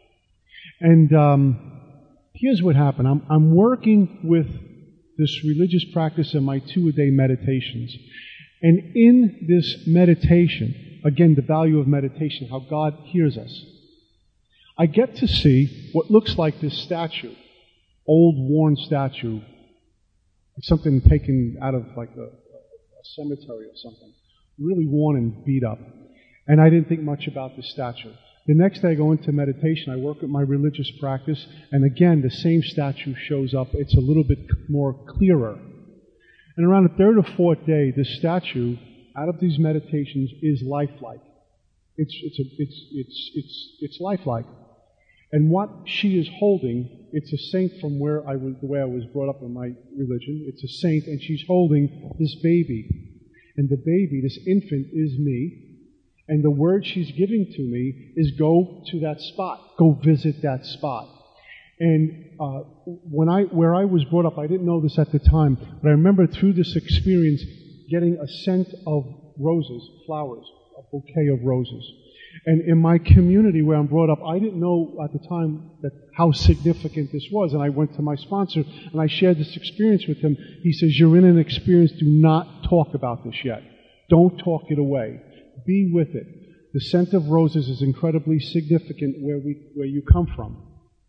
And um, here's what happened. I'm, I'm working with this religious practice in my two-a-day meditations. And in this meditation, again, the value of meditation, how God hears us, I get to see what looks like this statue, old worn statue, like something taken out of like a, a cemetery or something, really worn and beat up. And I didn't think much about this statue. The next day I go into meditation, I work with my religious practice, and again the same statue shows up. It's a little bit more clearer. And around the third or fourth day, this statue, out of these meditations, is lifelike. It's, it's, a, it's, it's, it's, it's lifelike. And what she is holding, it's a saint from where I was, the way I was brought up in my religion. It's a saint, and she's holding this baby. And the baby, this infant, is me. And the word she's giving to me is go to that spot. Go visit that spot. And uh, when I, where I was brought up, I didn't know this at the time, but I remember through this experience getting a scent of roses, flowers, a bouquet of roses. And in my community where I'm brought up, I didn't know at the time that how significant this was. And I went to my sponsor and I shared this experience with him. He says, you're in an experience, do not talk about this yet. Don't talk it away. Be with it. The scent of roses is incredibly significant where we, where you come from.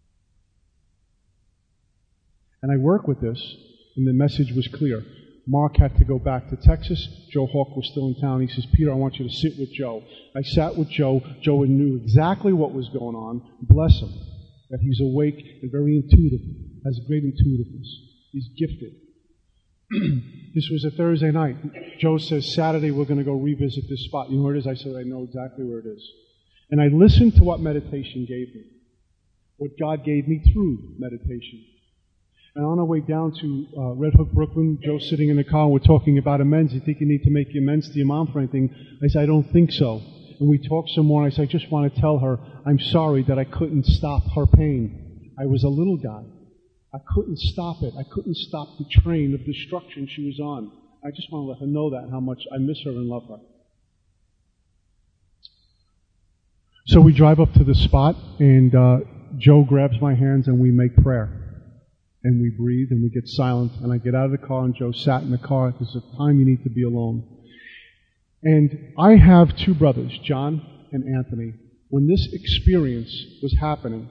And I work with this, and the message was clear. Mark had to go back to Texas. Joe Hawk was still in town. He says, Peter, I want you to sit with Joe. I sat with Joe. Joe knew exactly what was going on. Bless him, that he's awake and very intuitive, has great intuitiveness. He's gifted. This was a Thursday night. Joe says, Saturday we're going to go revisit this spot. You know where it is? I said, I know exactly where it is. And I listened to what meditation gave me, what God gave me through meditation. And on our way down to uh, Red Hook, Brooklyn, Joe's sitting in the car, we're talking about amends. You think you need to make amends to your mom for anything? I said, I don't think so. and we talked some more, and I said, I just want to tell her, I'm sorry that I couldn't stop her pain. I was a little guy. I couldn't stop it. I couldn't stop the train of destruction she was on. I just want to let her know that, how much I miss her and love her. So we drive up to the spot, and uh, Joe grabs my hands, and we make prayer. And we breathe, and we get silent, and I get out of the car, and Joe sat in the car. There's a time you need to be alone. And I have two brothers, John and Anthony. When this experience was happening,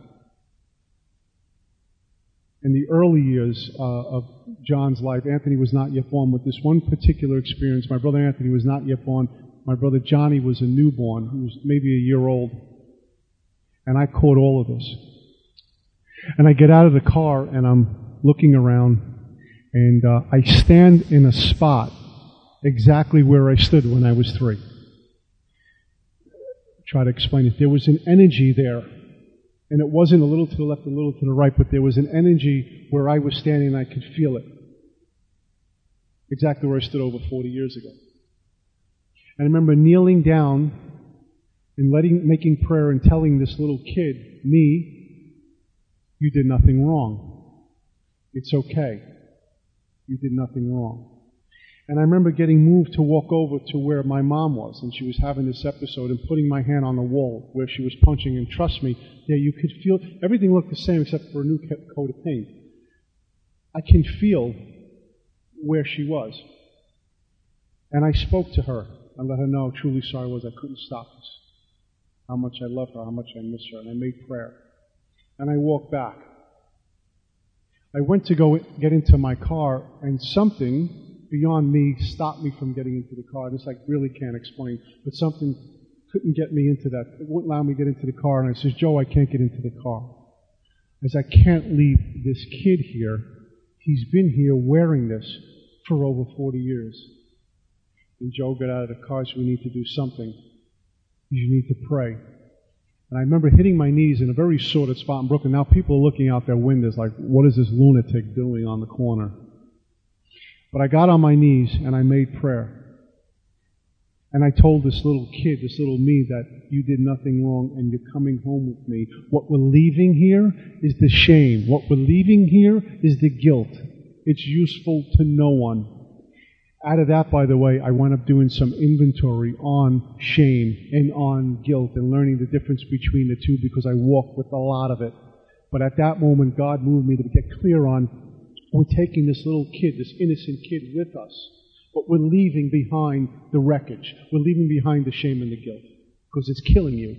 in the early years uh, of John's life, Anthony was not yet born. With this one particular experience, my brother Anthony was not yet born. My brother Johnny was a newborn. He was maybe a year old. And I caught all of this. And I get out of the car, and I'm looking around, and uh, I stand in a spot exactly where I stood when I was three. Try to explain it. There was an energy there, and it wasn't a little to the left, a little to the right, but there was an energy where I was standing, and I could feel it. Exactly where I stood over forty years ago. And I remember kneeling down and letting, making prayer and telling this little kid, me, you did nothing wrong. It's okay. You did nothing wrong. And I remember getting moved to walk over to where my mom was, and she was having this episode, and putting my hand on the wall where she was punching, and trust me, yeah, you could feel, everything looked the same except for a new coat of paint. I can feel where she was. And I spoke to her and let her know, truly sorry was I couldn't stop this. How much I love her, how much I miss her, and I made prayer. And I walked back. I went to go get into my car, and something beyond me stopped me from getting into the car. This I really can't explain, but something couldn't get me into that. It wouldn't allow me to get into the car, and I says, Joe, I can't get into the car. I said, I can't leave this kid here. He's been here wearing this for over forty years. And Joe got out of the car, so we need to do something. You need to pray. And I remember hitting my knees in a very sordid spot in Brooklyn. Now people are looking out their windows like, what is this lunatic doing on the corner? But I got on my knees and I made prayer. And I told this little kid, this little me, that you did nothing wrong and you're coming home with me. What we're leaving here is the shame. What we're leaving here is the guilt. It's useful to no one. Out of that, by the way, I wound up doing some inventory on shame and on guilt and learning the difference between the two because I walked with a lot of it. But at that moment, God moved me to get clear on, we're taking this little kid, this innocent kid with us, but we're leaving behind the wreckage. We're leaving behind the shame and the guilt because it's killing you.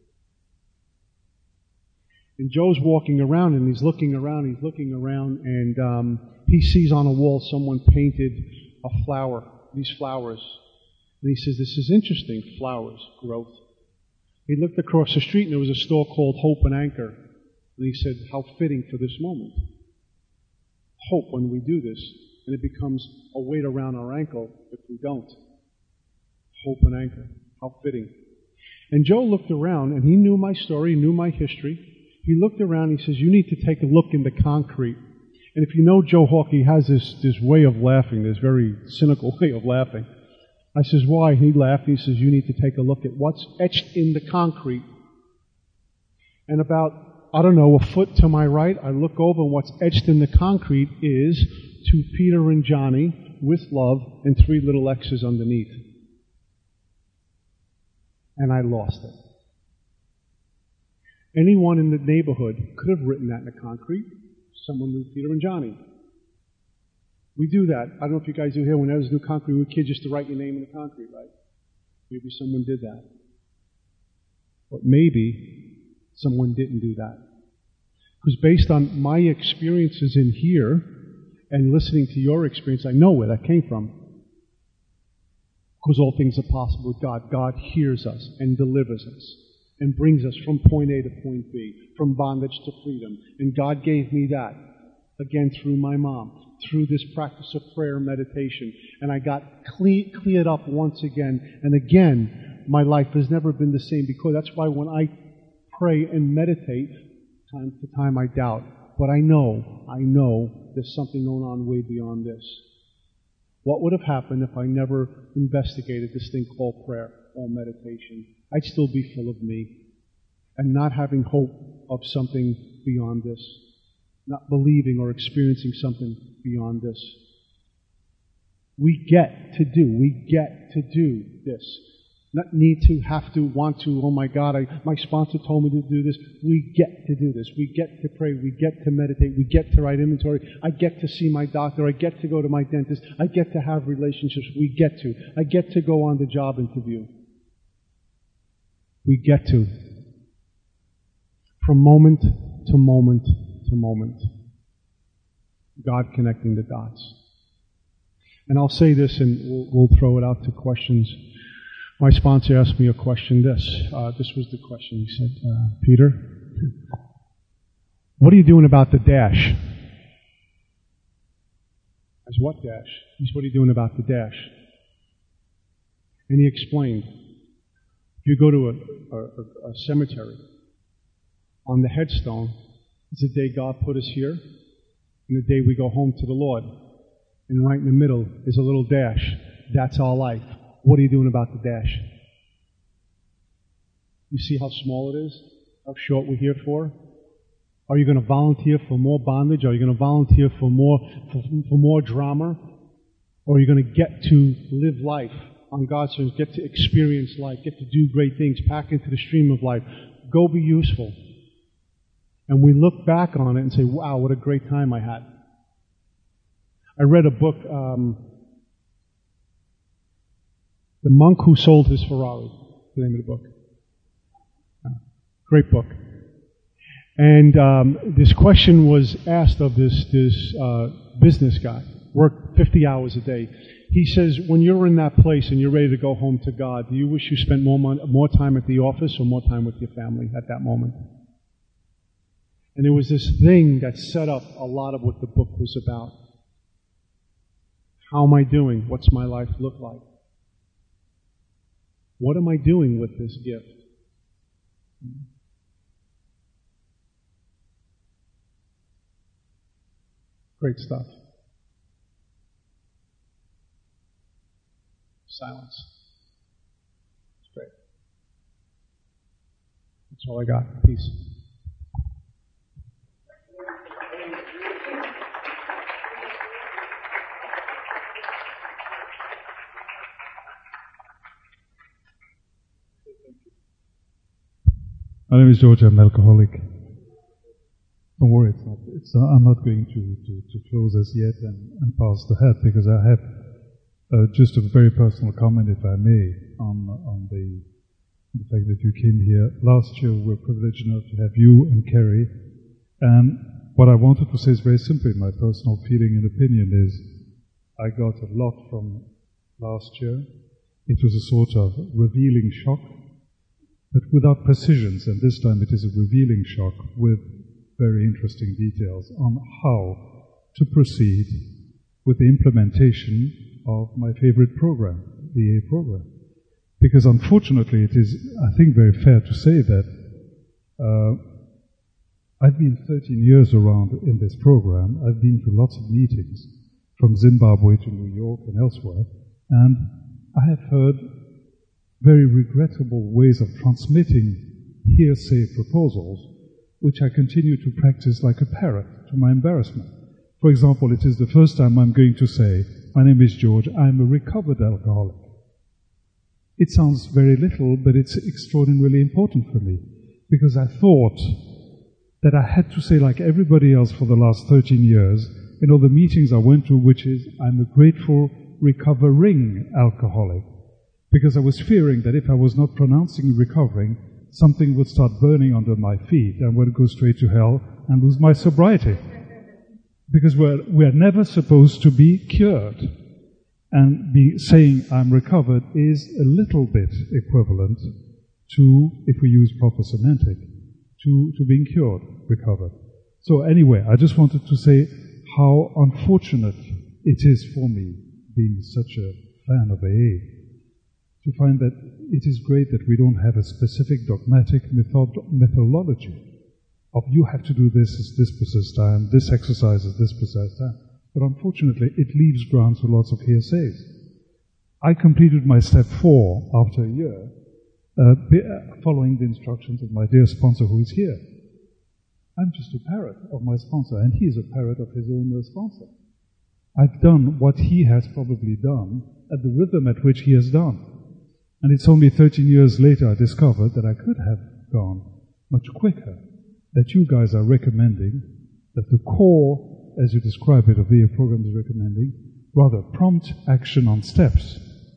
And Joe's walking around and he's looking around, he's looking around, and um, he sees on a wall someone painted a flower, these flowers. And he says, this is interesting, flowers, growth. He looked across the street and there was a store called Hope and Anchor. And he said, how fitting for this moment. Hope when we do this, and it becomes a weight around our ankle if we don't. Hope and Anchor, how fitting. And Joe looked around and he knew my story, knew my history. He looked around and he says, you need to take a look in the concrete. And if you know Joe Hawk, he has this, this way of laughing, this very cynical way of laughing. I says, why? He laughed. He says, you need to take a look at what's etched in the concrete. And about, I don't know, a foot to my right, I look over and what's etched in the concrete is to Peter and Johnny with love and three little X's underneath. And I lost it. Anyone in the neighborhood could have written that in the concrete. Someone knew Peter and Johnny. We do that. I don't know if you guys do here. When there was new concrete, we were kids just to write your name in the concrete, right? Maybe someone did that. But maybe someone didn't do that. Because based on my experiences in here and listening to your experience, I know where that came from. Because all things are possible with God. God hears us and delivers us and brings us from point A to point B, from bondage to freedom. And God gave me that, again, through my mom, through this practice of prayer and meditation. And I got cle- cleared up once again. And again, my life has never been the same, because that's why when I pray and meditate, time to time I doubt. But I know, I know there's something going on way beyond this. What would have happened if I never investigated this thing called prayer? or meditation, I'd still be full of me and not having hope of something beyond this, not believing or experiencing something beyond this. We get to do, we get to do this. Not need to, have to, want to, oh my God, I, my sponsor told me to do this. We get to do this. We get to pray. We get to meditate. We get to write inventory. I get to see my doctor. I get to go to my dentist. I get to have relationships. We get to. I get to go on the job interview. We get to. From moment to moment to moment. God connecting the dots. And I'll say this and we'll, we'll throw it out to questions. My sponsor asked me a question, this. Uh, this was the question. He said, uh, Peter, what are you doing about the dash? I said, what dash? He said, what are you doing about the dash? And he explained, if you go to a, a, a cemetery, on the headstone, it's the day God put us here, and the day we go home to the Lord. And right in the middle is a little dash. That's our life. What are you doing about the dash? You see how small it is? How short we're here for? Are you going to volunteer for more bondage? Are you going to volunteer for more, for, for more drama? Or are you going to get to live life on God's terms, get to experience life, get to do great things, pack into the stream of life, go be useful? And we look back on it and say, wow, what a great time I had. I read a book, um, The Monk Who Sold His Ferrari, the name of the book. Uh, great book. And um, this question was asked of this, this uh, business guy, worked fifty hours a day. He says, when you're in that place and you're ready to go home to God, do you wish you spent more, mon- more time at the office or more time with your family at that moment? And there was this thing that set up a lot of what the book was about. How am I doing? What's my life look like? What am I doing with this gift? Great stuff. Silence. It's great. That's all I got. Peace. My name is George. I'm an alcoholic. Don't worry, it's not, it's not, I'm not going to, to, to close as yet and, and pass the hat, because I have uh, just a very personal comment, if I may, on, on the, the fact that you came here. Last year we were privileged enough to have you and Kerry, and what I wanted to say is very simply, my personal feeling and opinion is I got a lot from last year. It was a sort of revealing shock, but without precisions, and this time it is a revealing shock with very interesting details on how to proceed with the implementation of my favorite program, the A program. Because unfortunately it is, I think, very fair to say that uh, I've been thirteen years around in this program. I've been to lots of meetings, from Zimbabwe to New York and elsewhere, and I have heard very regrettable ways of transmitting hearsay proposals, which I continue to practice like a parrot, to my embarrassment. For example, it is the first time I'm going to say, my name is George, I'm a recovered alcoholic. It sounds very little, but it's extraordinarily important for me, because I thought that I had to say, like everybody else for the last thirteen years, in all the meetings I went to, which is, I'm a grateful recovering alcoholic. Because I was fearing that if I was not pronouncing recovering, something would start burning under my feet and would go straight to hell and lose my sobriety. Because we're, we're never supposed to be cured. And be, saying I'm recovered is a little bit equivalent to, if we use proper semantic, to, to being cured, recovered. So anyway, I just wanted to say how unfortunate it is for me, being such a fan of A A, to find that it is great that we don't have a specific dogmatic method- methodology of you have to do this at this precise time, this exercise at this precise time. But unfortunately, it leaves ground to lots of hearsays. I completed my step four after a year, uh, following the instructions of my dear sponsor who is here. I'm just a parrot of my sponsor, and he is a parrot of his own sponsor. I've done what he has probably done at the rhythm at which he has done. And it's only thirteen years later I discovered that I could have gone much quicker, that you guys are recommending, that the core, as you describe it, of the program is recommending, rather prompt action on steps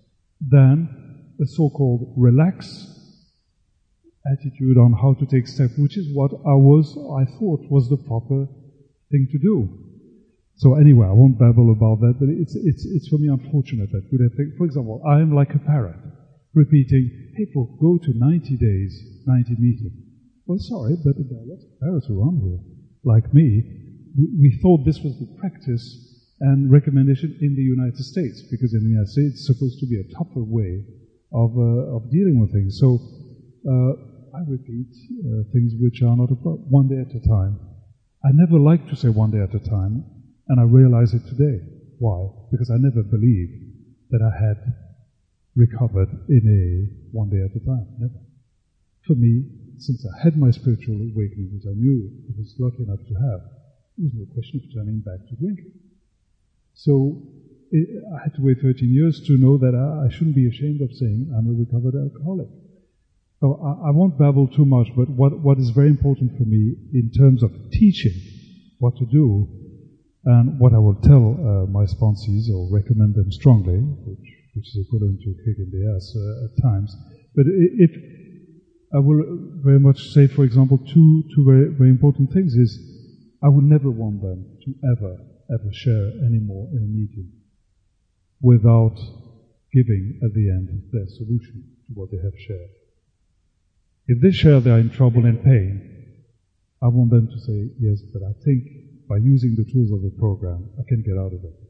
than a so-called relax attitude on how to take steps, which is what I was, I thought was the proper thing to do. So anyway, I won't babble about that, but it's, it's, it's for me unfortunate that good I think, for example, I am like a parrot, repeating, hey folks, go to ninety days, ninety meetings. Well, sorry, but there are lots of parrots around here, like me. We, we thought this was the practice and recommendation in the United States, because in the United States it's supposed to be a tougher way of, uh, of dealing with things. So, uh, I repeat uh, things which are not a problem, one day at a time. I never liked to say one day at a time, and I realize it today. Why? Because I never believed that I had recovered in a one day at a time. Never. For me, since I had my spiritual awakening, which I knew I was lucky enough to have, there was no question of turning back to drinking. So it, I had to wait thirteen years to know that I, I shouldn't be ashamed of saying I'm a recovered alcoholic. So I, I won't babble too much, but what, what is very important for me in terms of teaching what to do, and what I will tell uh, my sponsees or recommend them strongly, which, which is equivalent to a kick in the ass uh, at times. But if I will very much say, for example, two two very very important things is I would never want them to ever ever share anymore in a meeting without giving at the end their solution to what they have shared. If they share they are in trouble and pain, I want them to say, yes, but I think by using the tools of the program, I can get out of it.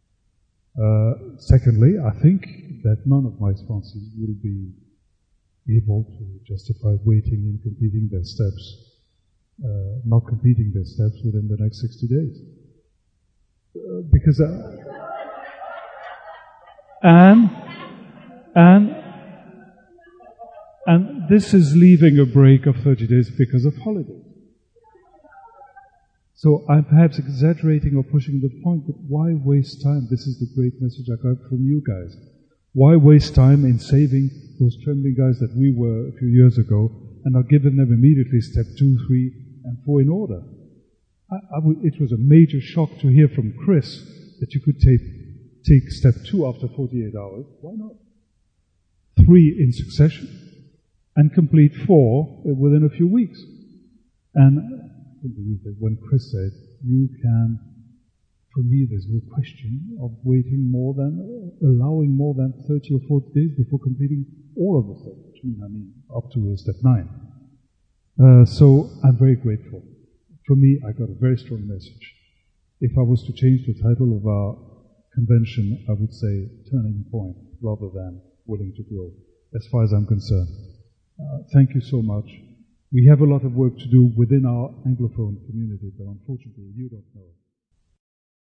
Uh, secondly, I think that none of my sponsors will be able to justify waiting and completing their steps, uh, not completing their steps within the next sixty days. Uh, because, uh, and, and, and this is leaving a break of thirty days because of holidays. So I'm perhaps exaggerating or pushing the point, but why waste time? This is the great message I got from you guys. Why waste time in saving those trembling guys that we were a few years ago and not giving them immediately step two, three, and four in order? I, I w- it was a major shock to hear from Chris that you could take, take step two after forty-eight hours. Why not? Three in succession and complete four within a few weeks. And I believe that when Chris said, you can, for me there's no question of waiting more than, uh, allowing more than thirty or forty days before completing all of the steps, which means, I mean, up to step nine. Uh, so I'm very grateful. For me, I got a very strong message. If I was to change the title of our convention, I would say turning point rather than willing to grow, as far as I'm concerned. Uh, thank you so much. We have a lot of work to do within our Anglophone community, but unfortunately you don't know.